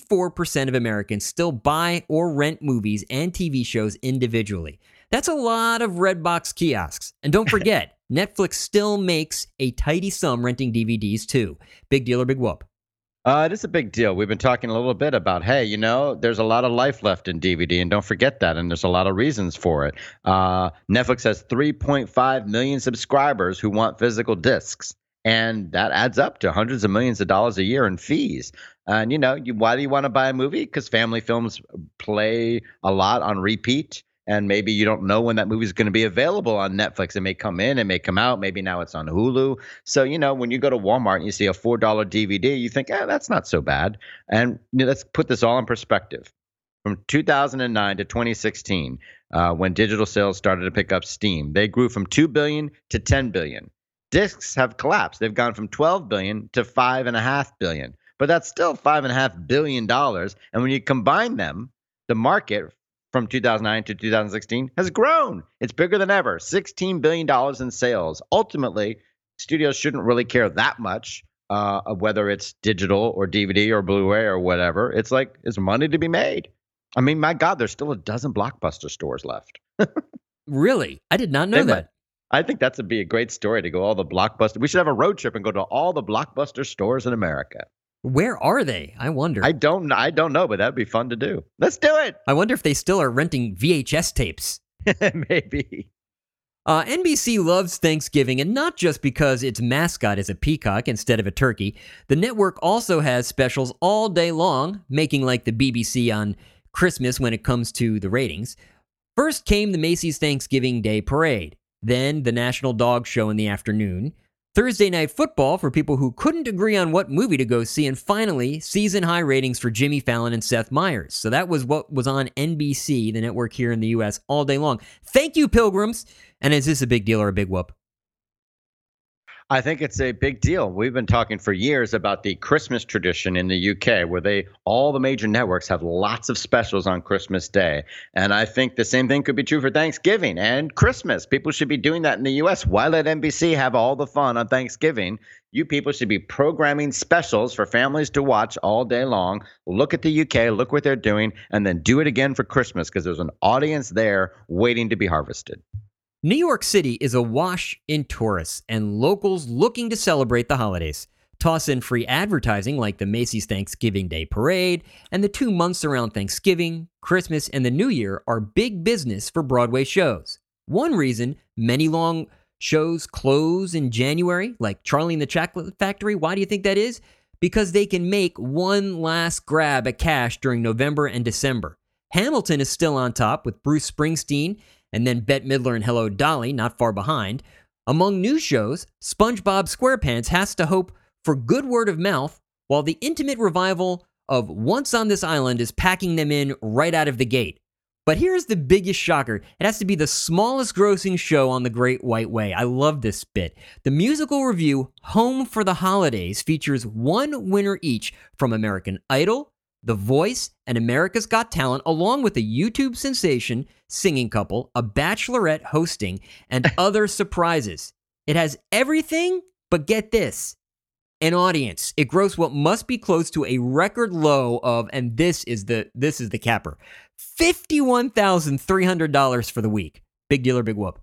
54% of Americans still buy or rent movies and TV shows individually. That's a lot of red box kiosks. And don't forget, Netflix still makes a tidy sum renting DVDs too. Big deal or big whoop? It is a big deal. We've been talking a little bit about, hey, there's a lot of life left in DVD, and don't forget that, and there's a lot of reasons for it. Netflix has 3.5 million subscribers who want physical discs, and that adds up to hundreds of millions of dollars a year in fees. And, why do you want to buy a movie? Because family films play a lot on repeat. And maybe you don't know when that movie is going to be available on Netflix. It may come in, it may come out. Maybe now it's on Hulu. So, when you go to Walmart and you see a $4 DVD, you think, that's not so bad. And let's put this all in perspective. From 2009 to 2016, when digital sales started to pick up steam, they grew from 2 billion to 10 billion. Discs have collapsed. They've gone from 12 billion to 5.5 billion. But that's still $5.5 billion. And when you combine them, the market from 2009 to 2016 has grown. It's bigger than ever, $16 billion in sales. Ultimately, studios shouldn't really care that much whether it's digital or DVD or Blu-ray or whatever. It's like, it's money to be made. I mean, my God, there's still a dozen Blockbuster stores left. Really? I did not know that. I think that's be a great story to go all the Blockbuster. We should have a road trip and go to all the Blockbuster stores in America. Where are they? I wonder. I don't know, but that'd be fun to do. Let's do it. I wonder if they still are renting VHS tapes. Maybe. NBC loves Thanksgiving, and not just because its mascot is a peacock instead of a turkey. The network also has specials all day long, making like the BBC on Christmas when it comes to the ratings. First came the Macy's Thanksgiving Day Parade, then the National Dog Show in the afternoon, Thursday Night Football for people who couldn't agree on what movie to go see, and finally, season-high ratings for Jimmy Fallon and Seth Meyers. So that was what was on NBC, the network here in the U.S., all day long. Thank you, Pilgrims! And is this a big deal or a big whoop? I think it's a big deal. We've been talking for years about the Christmas tradition in the UK where all the major networks have lots of specials on Christmas Day. And I think the same thing could be true for Thanksgiving and Christmas. People should be doing that in the US. Why let NBC have all the fun on Thanksgiving? You people should be programming specials for families to watch all day long. Look at the UK, look what they're doing, and then do it again for Christmas because there's an audience there waiting to be harvested. New York City is awash in tourists and locals looking to celebrate the holidays. Toss in free advertising like the Macy's Thanksgiving Day Parade, and the 2 months around Thanksgiving, Christmas, and the New Year are big business for Broadway shows. One reason many long shows close in January, like Charlie and the Chocolate Factory, why do you think that is? Because they can make one last grab at cash during November and December. Hamilton is still on top with Bruce Springsteen, and then Bette Midler and Hello Dolly not far behind. Among new shows, SpongeBob SquarePants has to hope for good word of mouth, while the intimate revival of Once on This Island is packing them in right out of the gate. But here's the biggest shocker. It has to be the smallest grossing show on the Great White Way. I love this bit. The musical review Home for the Holidays features one winner each from American Idol, The Voice, and America's Got Talent, along with a YouTube sensation, singing couple, a bachelorette hosting, and other surprises. It has everything, but get this, an audience. It grossed what must be close to a record low of, and this is the capper, $51,300 for the week. Big deal or big whoop?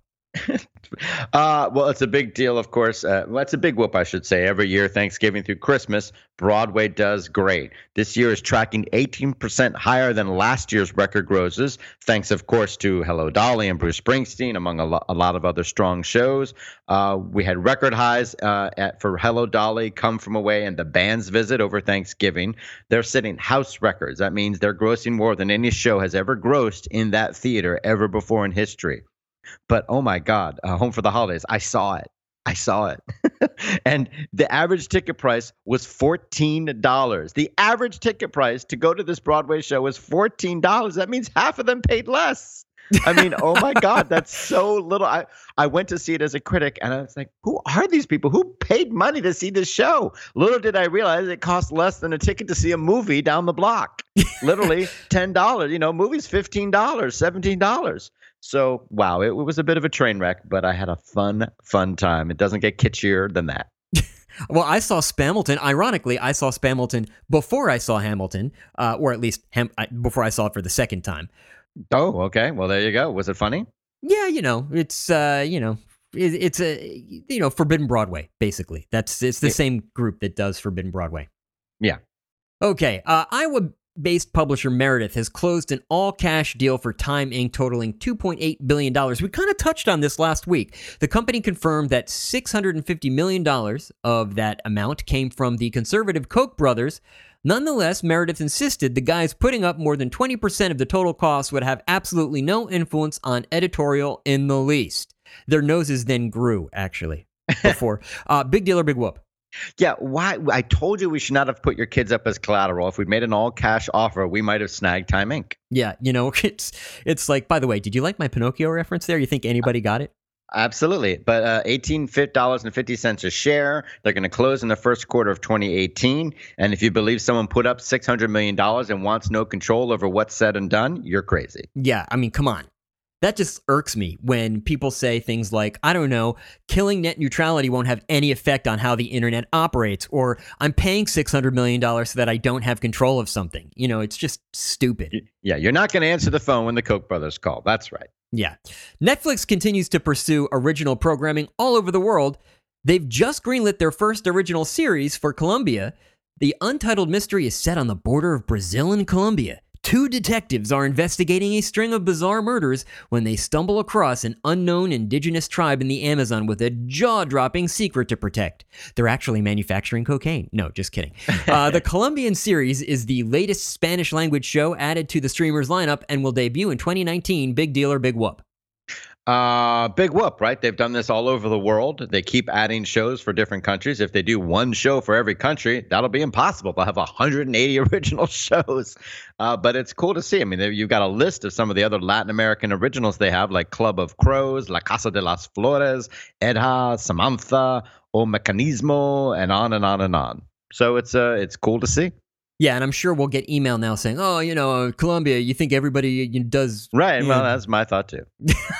Well, it's a big deal, of course. Well, it's a big whoop, I should say. Every year, Thanksgiving through Christmas, Broadway does great. This year is tracking 18% higher than last year's record grosses, thanks, of course, to Hello Dolly and Bruce Springsteen, among a lot of other strong shows. We had record highs for Hello Dolly, Come From Away, and The Band's Visit over Thanksgiving. They're setting house records. That means they're grossing more than any show has ever grossed in that theater ever before in history. But oh my God, Home for the Holidays, I saw it. And the average ticket price was $14. The average ticket price to go to this Broadway show was $14. That means half of them paid less. I mean, oh my God, that's so little. I went to see it as a critic and I was like, who are these people? Who paid money to see this show? Little did I realize it cost less than a ticket to see a movie down the block. Literally $10. Movies $15, $17. So, wow, it was a bit of a train wreck, but I had a fun time. It doesn't get kitschier than that. Well, I saw Spamilton. Ironically, I saw Spamilton before I saw Hamilton, or at least before I saw it for the second time. Oh, okay. Well, there you go. Was it funny? Yeah, it's it's a Forbidden Broadway, basically. It's the same group that does Forbidden Broadway. Yeah. Okay. Iowa-based publisher Meredith has closed an all-cash deal for Time Inc. totaling $2.8 billion. We kind of touched on this last week. The company confirmed that $650 million of that amount came from the conservative Koch brothers. Nonetheless, Meredith insisted the guys putting up more than 20% of the total cost would have absolutely no influence on editorial in the least. Their noses then grew, actually, before. Big deal or big whoop? Yeah, why? I told you we should not have put your kids up as collateral. If we'd made an all-cash offer, we might have snagged Time Inc. Yeah, it's like, by the way, did you like my Pinocchio reference there? You think anybody got it? Absolutely. But $18.50 a share. They're going to close in the first quarter of 2018. And if you believe someone put up $600 million and wants no control over what's said and done, you're crazy. Yeah, I mean, come on. That just irks me when people say things like, I don't know, killing net neutrality won't have any effect on how the internet operates, or I'm paying $600 million so that I don't have control of something. It's just stupid. Yeah, you're not going to answer the phone when the Koch brothers call. That's right. Yeah. Netflix continues to pursue original programming all over the world. They've just greenlit their first original series for Colombia. The untitled mystery is set on the border of Brazil and Colombia. Two detectives are investigating a string of bizarre murders when they stumble across an unknown indigenous tribe in the Amazon with a jaw-dropping secret to protect. They're actually manufacturing cocaine. No, just kidding. The Colombian series is the latest Spanish-language show added to the streamer's lineup and will debut in 2019. Big deal or big whoop? Big whoop, right? They've done this all over the world. They keep adding shows for different countries. If they do one show for every country, that'll be impossible. They'll have 180 original shows. But it's cool to see. I mean, you've got a list of some of the other Latin American originals they have, like Club of Crows, La Casa de las Flores, Edha, Samantha, O Mecanismo, and on and on and on. So it's cool to see. Yeah, and I'm sure we'll get email now saying, "Oh, Colombia, you think everybody does right?" Well, that's my thought too.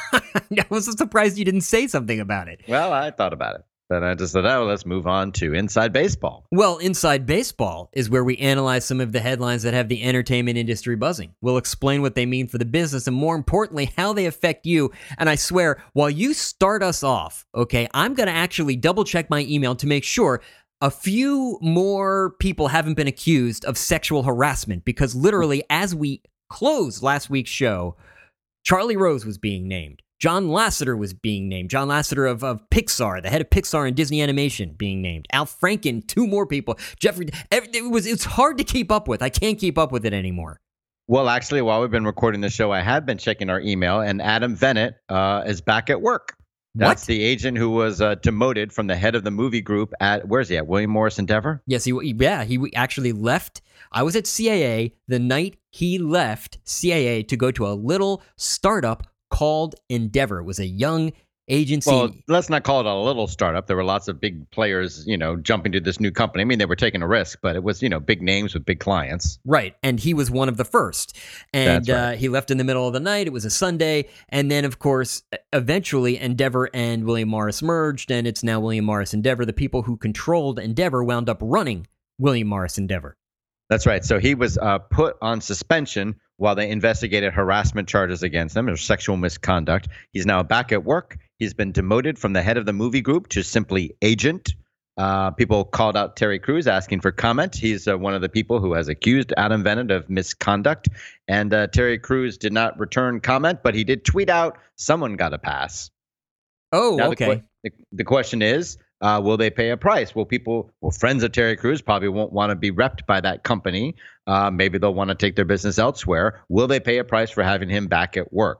I was so surprised you didn't say something about it. Well, I thought about it. Then I just thought, let's move on to Inside Baseball. Well, Inside Baseball is where we analyze some of the headlines that have the entertainment industry buzzing. We'll explain what they mean for the business and, more importantly, how they affect you. And I swear, while you start us off, okay, I'm going to actually double-check my email to make sure a few more people haven't been accused of sexual harassment, because literally, as we closed last week's show, Charlie Rose was being named. John Lasseter was being named. John Lasseter of Pixar, the head of Pixar and Disney Animation, being named. Al Franken, 2 more people. Jeffrey, it's hard to keep up with. I can't keep up with it anymore. Well, actually, while we've been recording the show, I have been checking our email, and Adam Vennet is back at work. That's the agent who was demoted from the head of the movie group where's he at? William Morris Endeavor? Yes, he actually left. I was at CAA the night he left CAA to go to a little startup called Endeavor. It was a young agency. Well, let's not call it a little startup. There were lots of big players, jumping to this new company. I mean, they were taking a risk, but it was, big names with big clients. Right. And he was one of the first. And That's right. He left in the middle of the night. It was a Sunday. And then, of course, eventually Endeavor and William Morris merged, and it's now William Morris Endeavor. The people who controlled Endeavor wound up running William Morris Endeavor. That's right. So he was put on suspension while they investigated harassment charges against him or sexual misconduct. He's now back at work. He's been demoted from the head of the movie group to simply agent. People called out Terry Crews asking for comment. He's one of the people who has accused Adam Vennet of misconduct. And Terry Crews did not return comment, but he did tweet out, "Someone got a pass." Oh, now, okay. The question is, will they pay a price? Friends of Terry Crews probably won't want to be repped by that company. Maybe they'll want to take their business elsewhere. Will they pay a price for having him back at work?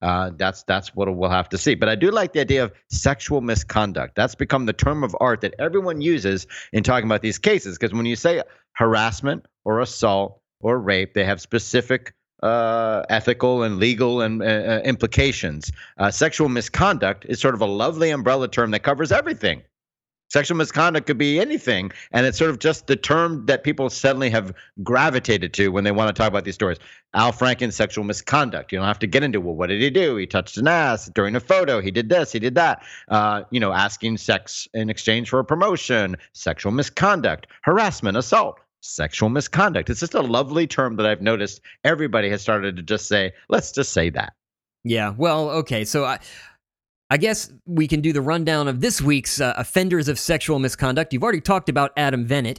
That's what we'll have to see. But I do like the idea of sexual misconduct. That's become the term of art that everyone uses in talking about these cases. Because when you say harassment or assault or rape, they have specific ethical and legal and implications. Sexual misconduct is sort of a lovely umbrella term that covers everything. Sexual misconduct could be anything, and it's sort of just the term that people suddenly have gravitated to when they want to talk about these stories. Al Franken's sexual misconduct. You don't have to get into, what did he do? He touched an ass during a photo. He did this. He did that. Asking sex in exchange for a promotion. Sexual misconduct. Harassment, assault. Sexual misconduct. It's just a lovely term that I've noticed everybody has started to just say, let's just say that. Yeah, well, okay, so I guess we can do the rundown of this week's offenders of sexual misconduct. You've already talked about Adam Vennet.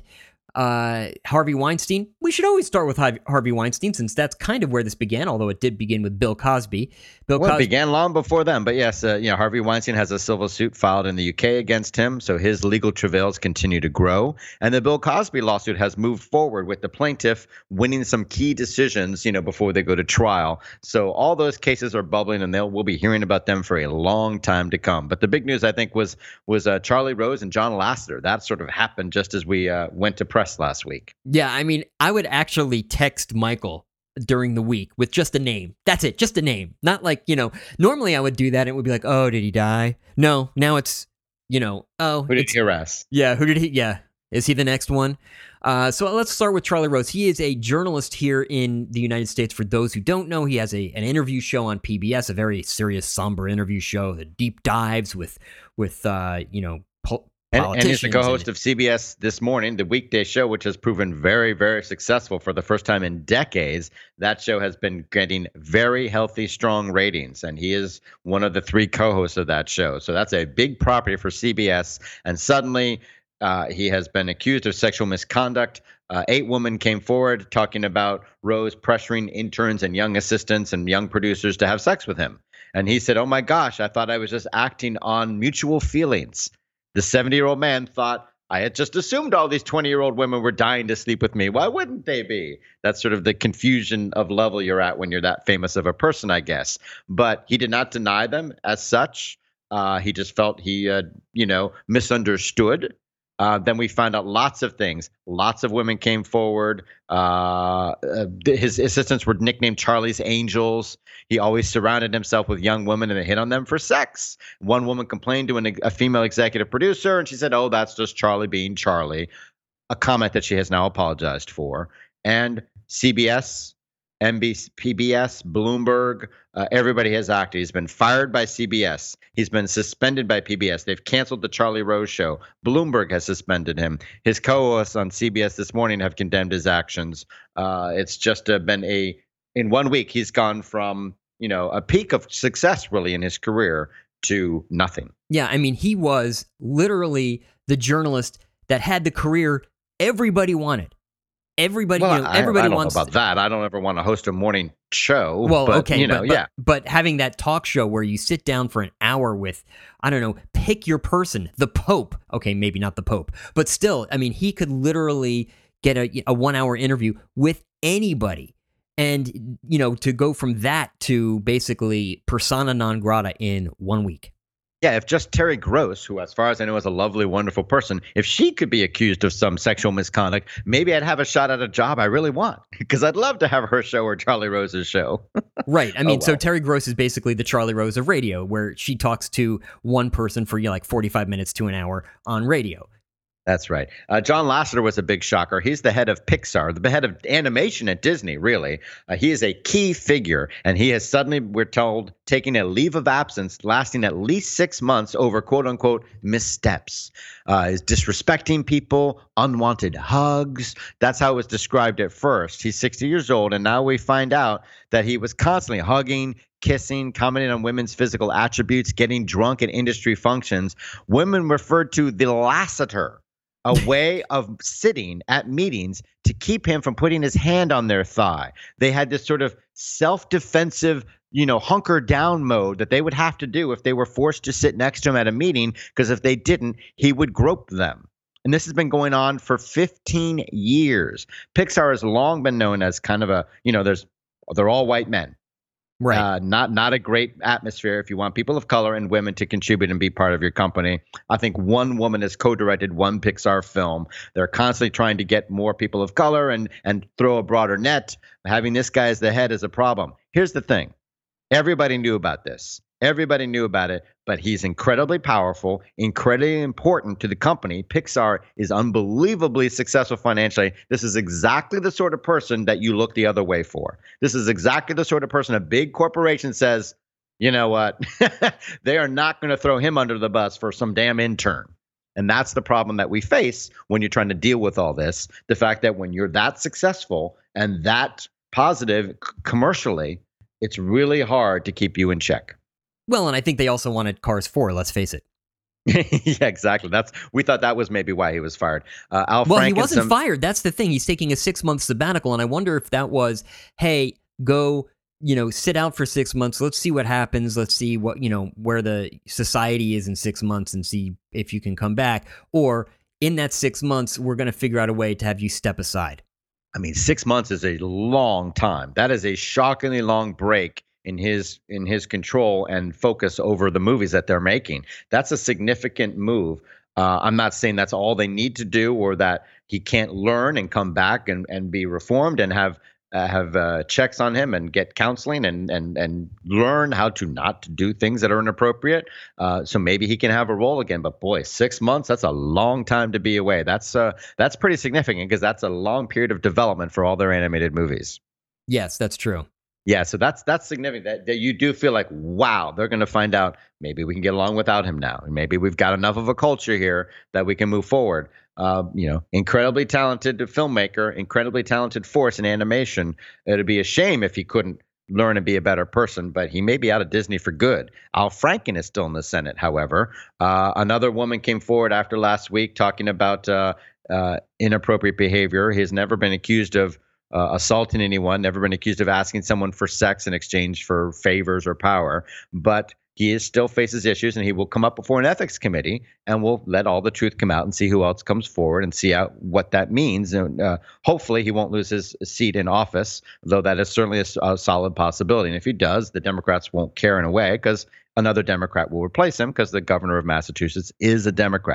Harvey Weinstein. We should always start with Harvey Weinstein, since that's kind of where this began, although it did begin with Bill Cosby. It began long before them. But yes, Harvey Weinstein has a civil suit filed in the UK against him, so his legal travails continue to grow. And the Bill Cosby lawsuit has moved forward with the plaintiff winning some key decisions, before they go to trial. So all those cases are bubbling, and we'll be hearing about them for a long time to come. But the big news, I think, was Charlie Rose and John Lasseter. That sort of happened just as we went to press last week. Yeah, I mean, I would actually text Michael during the week with just a name. That's it, just a name. Not like, normally I would do that and it would be like, oh, did he die? No, now it's, oh. Who did he harass? Yeah, is he the next one? So let's start with Charlie Rose. He is a journalist here in the United States. For those who don't know, he has an interview show on PBS, a very serious, somber interview show that deep dives with And he's the co-host of CBS This Morning, the weekday show, which has proven very, very successful for the first time in decades. That show has been getting very healthy, strong ratings, and he is one of the 3 co-hosts of that show. So that's a big property for CBS, and suddenly he has been accused of sexual misconduct. 8 women came forward talking about Rose pressuring interns and young assistants and young producers to have sex with him. And he said, "Oh my gosh, I thought I was just acting on mutual feelings." The 70-year-old man thought, "I had just assumed all these 20-year-old women were dying to sleep with me. Why wouldn't they be?" That's sort of the confusion of level you're at when you're that famous of a person, I guess. But he did not deny them as such. He just felt he, misunderstood. Then we found out lots of things. Lots of women came forward. His assistants were nicknamed Charlie's Angels. He always surrounded himself with young women and they hit on them for sex. One woman complained to a female executive producer, and she said, "Oh, that's just Charlie being Charlie," a comment that she has now apologized for. And CBS, NBC, PBS, Bloomberg, everybody has acted. He's been fired by CBS. He's been suspended by PBS. They've canceled the Charlie Rose show. Bloomberg has suspended him. His co-hosts on CBS this morning have condemned his actions. It's just been in 1 week, he's gone from, a peak of success really in his career to nothing. Yeah, I mean, he was literally the journalist that had the career everybody wanted. Everybody, everybody I don't wants know about that. I don't ever want to host a morning show. Well, but, okay, yeah. But having that talk show where you sit down for an hour with, I don't know, pick your person, the Pope. Okay, maybe not the Pope, but still, I mean, he could literally get a 1 hour interview with anybody. And, to go from that to basically persona non grata in 1 week. Yeah, if just Terry Gross, who as far as I know is a lovely, wonderful person, if she could be accused of some sexual misconduct, maybe I'd have a shot at a job I really want, because I'd love to have her show or Charlie Rose's show. Right. I mean, So Terry Gross is basically the Charlie Rose of radio, where she talks to one person for like 45 minutes to an hour on radio. That's right. John Lasseter was a big shocker. He's the head of Pixar, the head of animation at Disney, really. He is a key figure, and he has suddenly, we're told, taken a leave of absence lasting at least 6 months over quote-unquote missteps. Is disrespecting people, unwanted hugs. That's how it was described at first. He's 60 years old, and now we find out that he was constantly hugging, kissing, commenting on women's physical attributes, getting drunk at industry functions. Women referred to the Lasseter, a way of sitting at meetings to keep him from putting his hand on their thigh. They had this sort of self-defensive, hunker down mode that they would have to do if they were forced to sit next to him at a meeting, because if they didn't, he would grope them. And this has been going on for 15 years. Pixar has long been known as kind of they're all white men. Right. Not a great atmosphere if you want people of color and women to contribute and be part of your company. I think one woman has co-directed one Pixar film. They're constantly trying to get more people of color and throw a broader net. Having this guy as the head is a problem. Here's the thing. Everybody knew about this. Everybody knew about it, but he's incredibly powerful, incredibly important to the company. Pixar is unbelievably successful financially. This is exactly the sort of person that you look the other way for. This is exactly the sort of person a big corporation says, you know what, they are not going to throw him under the bus for some damn intern. And that's the problem that we face when you're trying to deal with all this. The fact that when you're that successful and that positive commercially, it's really hard to keep you in check. Well, and I think they also wanted Cars 4, let's face it. Yeah, exactly. We thought that was maybe why he was fired. He wasn't fired. That's the thing. He's taking a 6-month sabbatical, and I wonder if that was, hey, go, sit out for 6 months. Let's see what happens. Let's see what, where the society is in 6 months and see if you can come back. Or in that 6 months, we're going to figure out a way to have you step aside. I mean, 6 months is a long time. That is a shockingly long break in his control and focus over the movies that they're making. That's a significant move. I'm not saying that's all they need to do, or that he can't learn and come back and be reformed and have checks on him and get counseling and learn how to not do things that are inappropriate. So maybe he can have a role again. But boy, 6 months, that's a long time to be away. That's pretty significant, because that's a long period of development for all their animated movies. Yes, that's true. Yeah, so that's significant that you do feel like, wow, they're going to find out maybe we can get along without him now. And maybe we've got enough of a culture here that we can move forward. Incredibly talented filmmaker, incredibly talented force in animation. It'd be a shame if he couldn't learn and be a better person, but he may be out of Disney for good. Al Franken is still in the Senate, however. Another woman came forward after last week talking about inappropriate behavior. He has never been accused of assaulting anyone, never been accused of asking someone for sex in exchange for favors or power, but he still faces issues, and he will come up before an ethics committee, and we'll let all the truth come out and see who else comes forward and see out what that means. And hopefully he won't lose his seat in office, though that is certainly a solid possibility. And if he does, the Democrats won't care in a way, because another Democrat will replace him, because the governor of Massachusetts is a Democrat.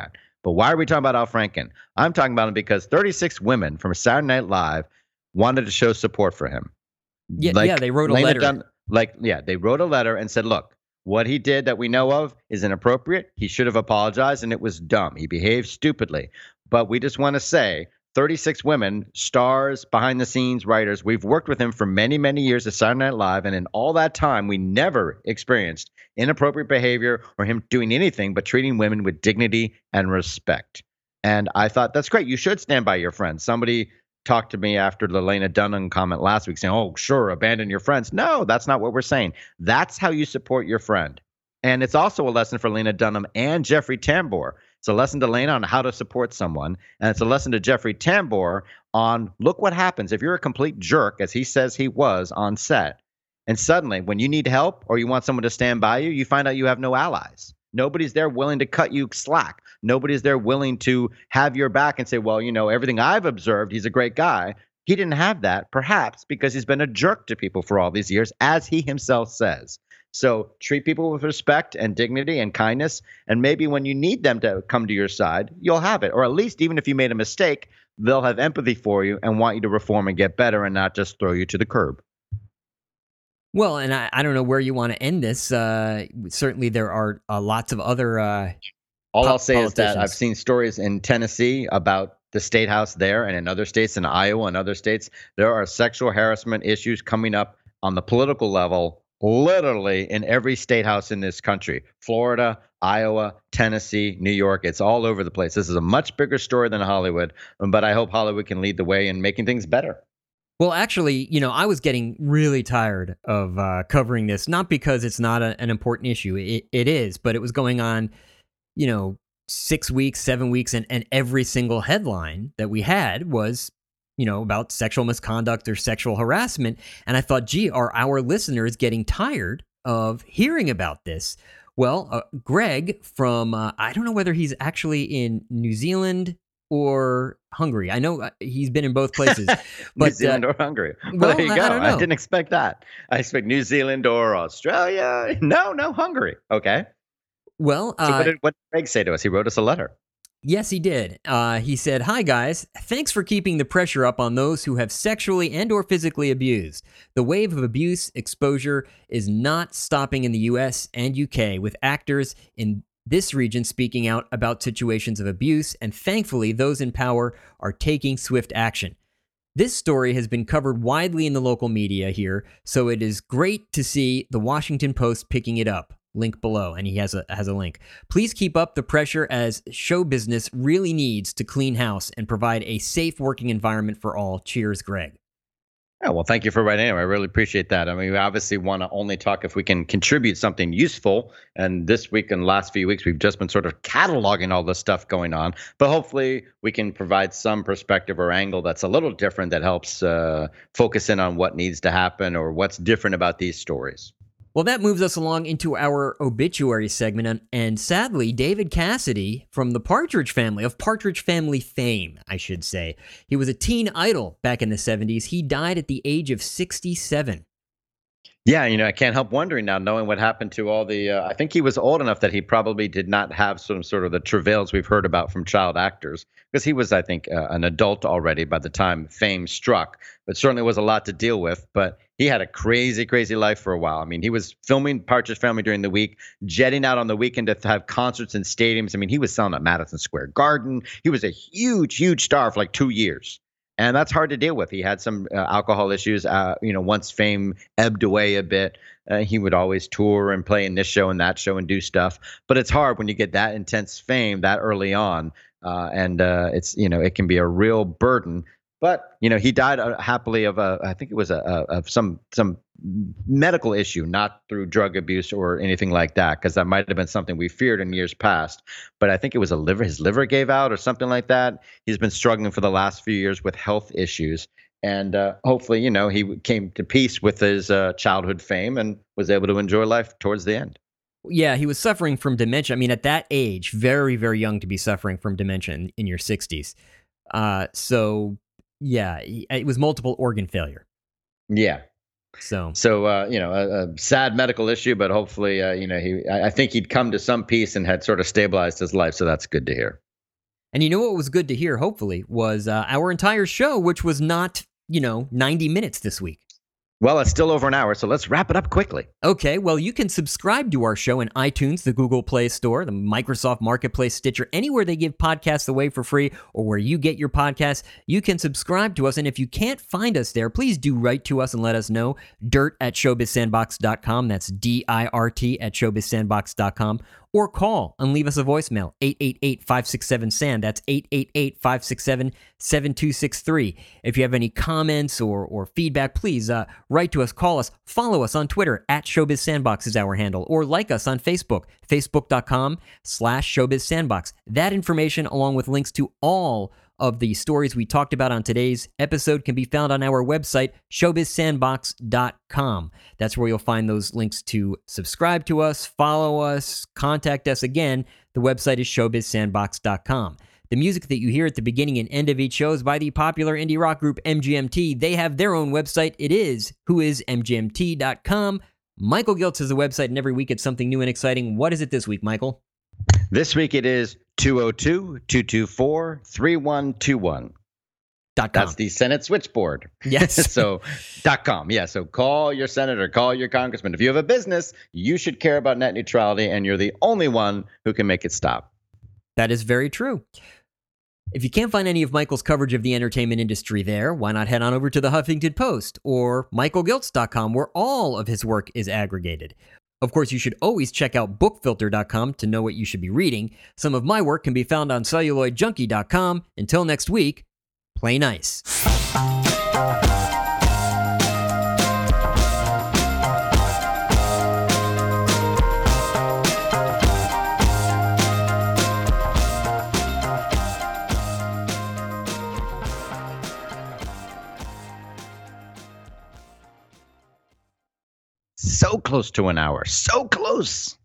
But why are we talking about Al Franken? I'm talking about him because 36 women from Saturday Night Live wanted to show support for him. Yeah, they wrote a letter. They wrote a letter and said, look, what he did that we know of is inappropriate. He should have apologized, and it was dumb. He behaved stupidly. But we just want to say 36 women, stars, behind the scenes writers. We've worked with him for many, many years at Saturday Night Live. And in all that time, we never experienced inappropriate behavior or him doing anything but treating women with dignity and respect. And I thought, that's great. You should stand by your friends. Somebody talked to me after the Lena Dunham comment last week saying, oh, sure, abandon your friends. No, that's not what we're saying. That's how you support your friend. And it's also a lesson for Lena Dunham and Jeffrey Tambor. It's a lesson to Lena on how to support someone. And it's a lesson to Jeffrey Tambor on look what happens if you're a complete jerk, as he says he was on set. And suddenly, when you need help or you want someone to stand by you, you find out you have no allies. Nobody's there willing to cut you slack. Nobody's there willing to have your back and say, well, everything I've observed, he's a great guy. He didn't have that, perhaps because he's been a jerk to people for all these years, as he himself says. So treat people with respect and dignity and kindness. And maybe when you need them to come to your side, you'll have it. Or at least even if you made a mistake, they'll have empathy for you and want you to reform and get better and not just throw you to the curb. Well, and I don't know where you want to end this. Certainly there are lots of other All I'll say is that I've seen stories in Tennessee about the state house there and in other states, in Iowa and other states. There are sexual harassment issues coming up on the political level literally in every state house in this country. Florida, Iowa, Tennessee, New York. It's all over the place. This is a much bigger story than Hollywood, but I hope Hollywood can lead the way in making things better. Well, actually, I was getting really tired of covering this, not because it's not an important issue. It is, but it was going on, 6 weeks, 7 weeks, and every single headline that we had was about sexual misconduct or sexual harassment. And I thought, gee, are our listeners getting tired of hearing about this? Well, Greg from, I don't know whether he's actually in New Zealand or Hungary. I know he's been in both places. But, New Zealand or Hungary. Well, there you go. I didn't expect that. I expect New Zealand or Australia. No, Hungary. Okay. Well, so what did Greg say to us? He wrote us a letter. Yes, he did. He said, "Hi, guys. Thanks for keeping the pressure up on those who have sexually and or physically abused. The wave of abuse exposure is not stopping in the U.S. and U.K., with actors in this region speaking out about situations of abuse, and thankfully, those in power are taking swift action. This story has been covered widely in the local media here, so it is great to see the Washington Post picking it up. Link below," and he has a link. "Please keep up the pressure as show business really needs to clean house and provide a safe working environment for all. Cheers, Greg." Oh, well, thank you for writing in. I really appreciate that. I mean, we obviously want to only talk if we can contribute something useful. And this week and the last few weeks, we've just been sort of cataloging all this stuff going on. But hopefully we can provide some perspective or angle that's a little different that helps focus in on what needs to happen or what's different about these stories. Well, that moves us along into our obituary segment, and sadly, David Cassidy from the Partridge Family, of Partridge Family fame, I should say. He was a teen idol back in the 70s. He died at the age of 67. Yeah, I can't help wondering now, knowing what happened to all the, I think he was old enough that he probably did not have some sort of the travails we've heard about from child actors, because he was, I think, an adult already by the time fame struck, but certainly was a lot to deal with. But he had a crazy, crazy life for a while. I mean, he was filming Partridge Family during the week, jetting out on the weekend to have concerts in stadiums. I mean, he was selling at Madison Square Garden. He was a huge, huge star for like 2 years. And that's hard to deal with. He had some alcohol issues. Once fame ebbed away a bit, he would always tour and play in this show and that show and do stuff. But it's hard when you get that intense fame that early on. And it's, it can be a real burden. But, he died happily of I think it was of some medical issue, not through drug abuse or anything like that, because that might have been something we feared in years past. But I think it was his liver gave out or something like that. He's been struggling for the last few years with health issues. And hopefully, he came to peace with his childhood fame and was able to enjoy life towards the end. Yeah, he was suffering from dementia. I mean, at that age, very, very young to be suffering from dementia in your 60s. So, yeah, it was multiple organ failure. Yeah. So a sad medical issue, but hopefully, I think he'd come to some peace and had sort of stabilized his life. So that's good to hear. And you know what was good to hear, hopefully, was our entire show, which was not, 90 minutes this week. Well, it's still over an hour, so let's wrap it up quickly. Okay, well, you can subscribe to our show in iTunes, the Google Play Store, the Microsoft Marketplace, Stitcher, anywhere they give podcasts away for free or where you get your podcasts. You can subscribe to us, and if you can't find us there, please do write to us and let us know. dirt@showbizsandbox.com. That's DIRT@showbizsandbox.com. Or call and leave us a voicemail, 888-567-SAND. That's 888-567-7263. If you have any comments or feedback, please write to us, call us, follow us on Twitter, @ShowbizSandbox is our handle, or like us on Facebook, facebook.com/ShowbizSandbox. That information, along with links to all of the stories we talked about on today's episode, can be found on our website, showbizsandbox.com. That's where you'll find those links to subscribe to us, follow us, contact us. Again, the website is showbizsandbox.com. The music that you hear at the beginning and end of each show is by the popular indie rock group MGMT. They have their own website. It is whoismgmt.com. Michael Giltz has a website, and every week it's something new and exciting. What is it this week, Michael? This week it is 202-224-3121. That's the Senate switchboard. Yes. So .com. Yeah. So call your senator, call your congressman. If you have a business, you should care about net neutrality, and you're the only one who can make it stop. That is very true. If you can't find any of Michael's coverage of the entertainment industry there, why not head on over to the Huffington Post or michaelgiltz.com, where all of his work is aggregated. Of course, you should always check out bookfilter.com to know what you should be reading. Some of my work can be found on celluloidjunkie.com. Until next week, play nice. So close to an hour. So close.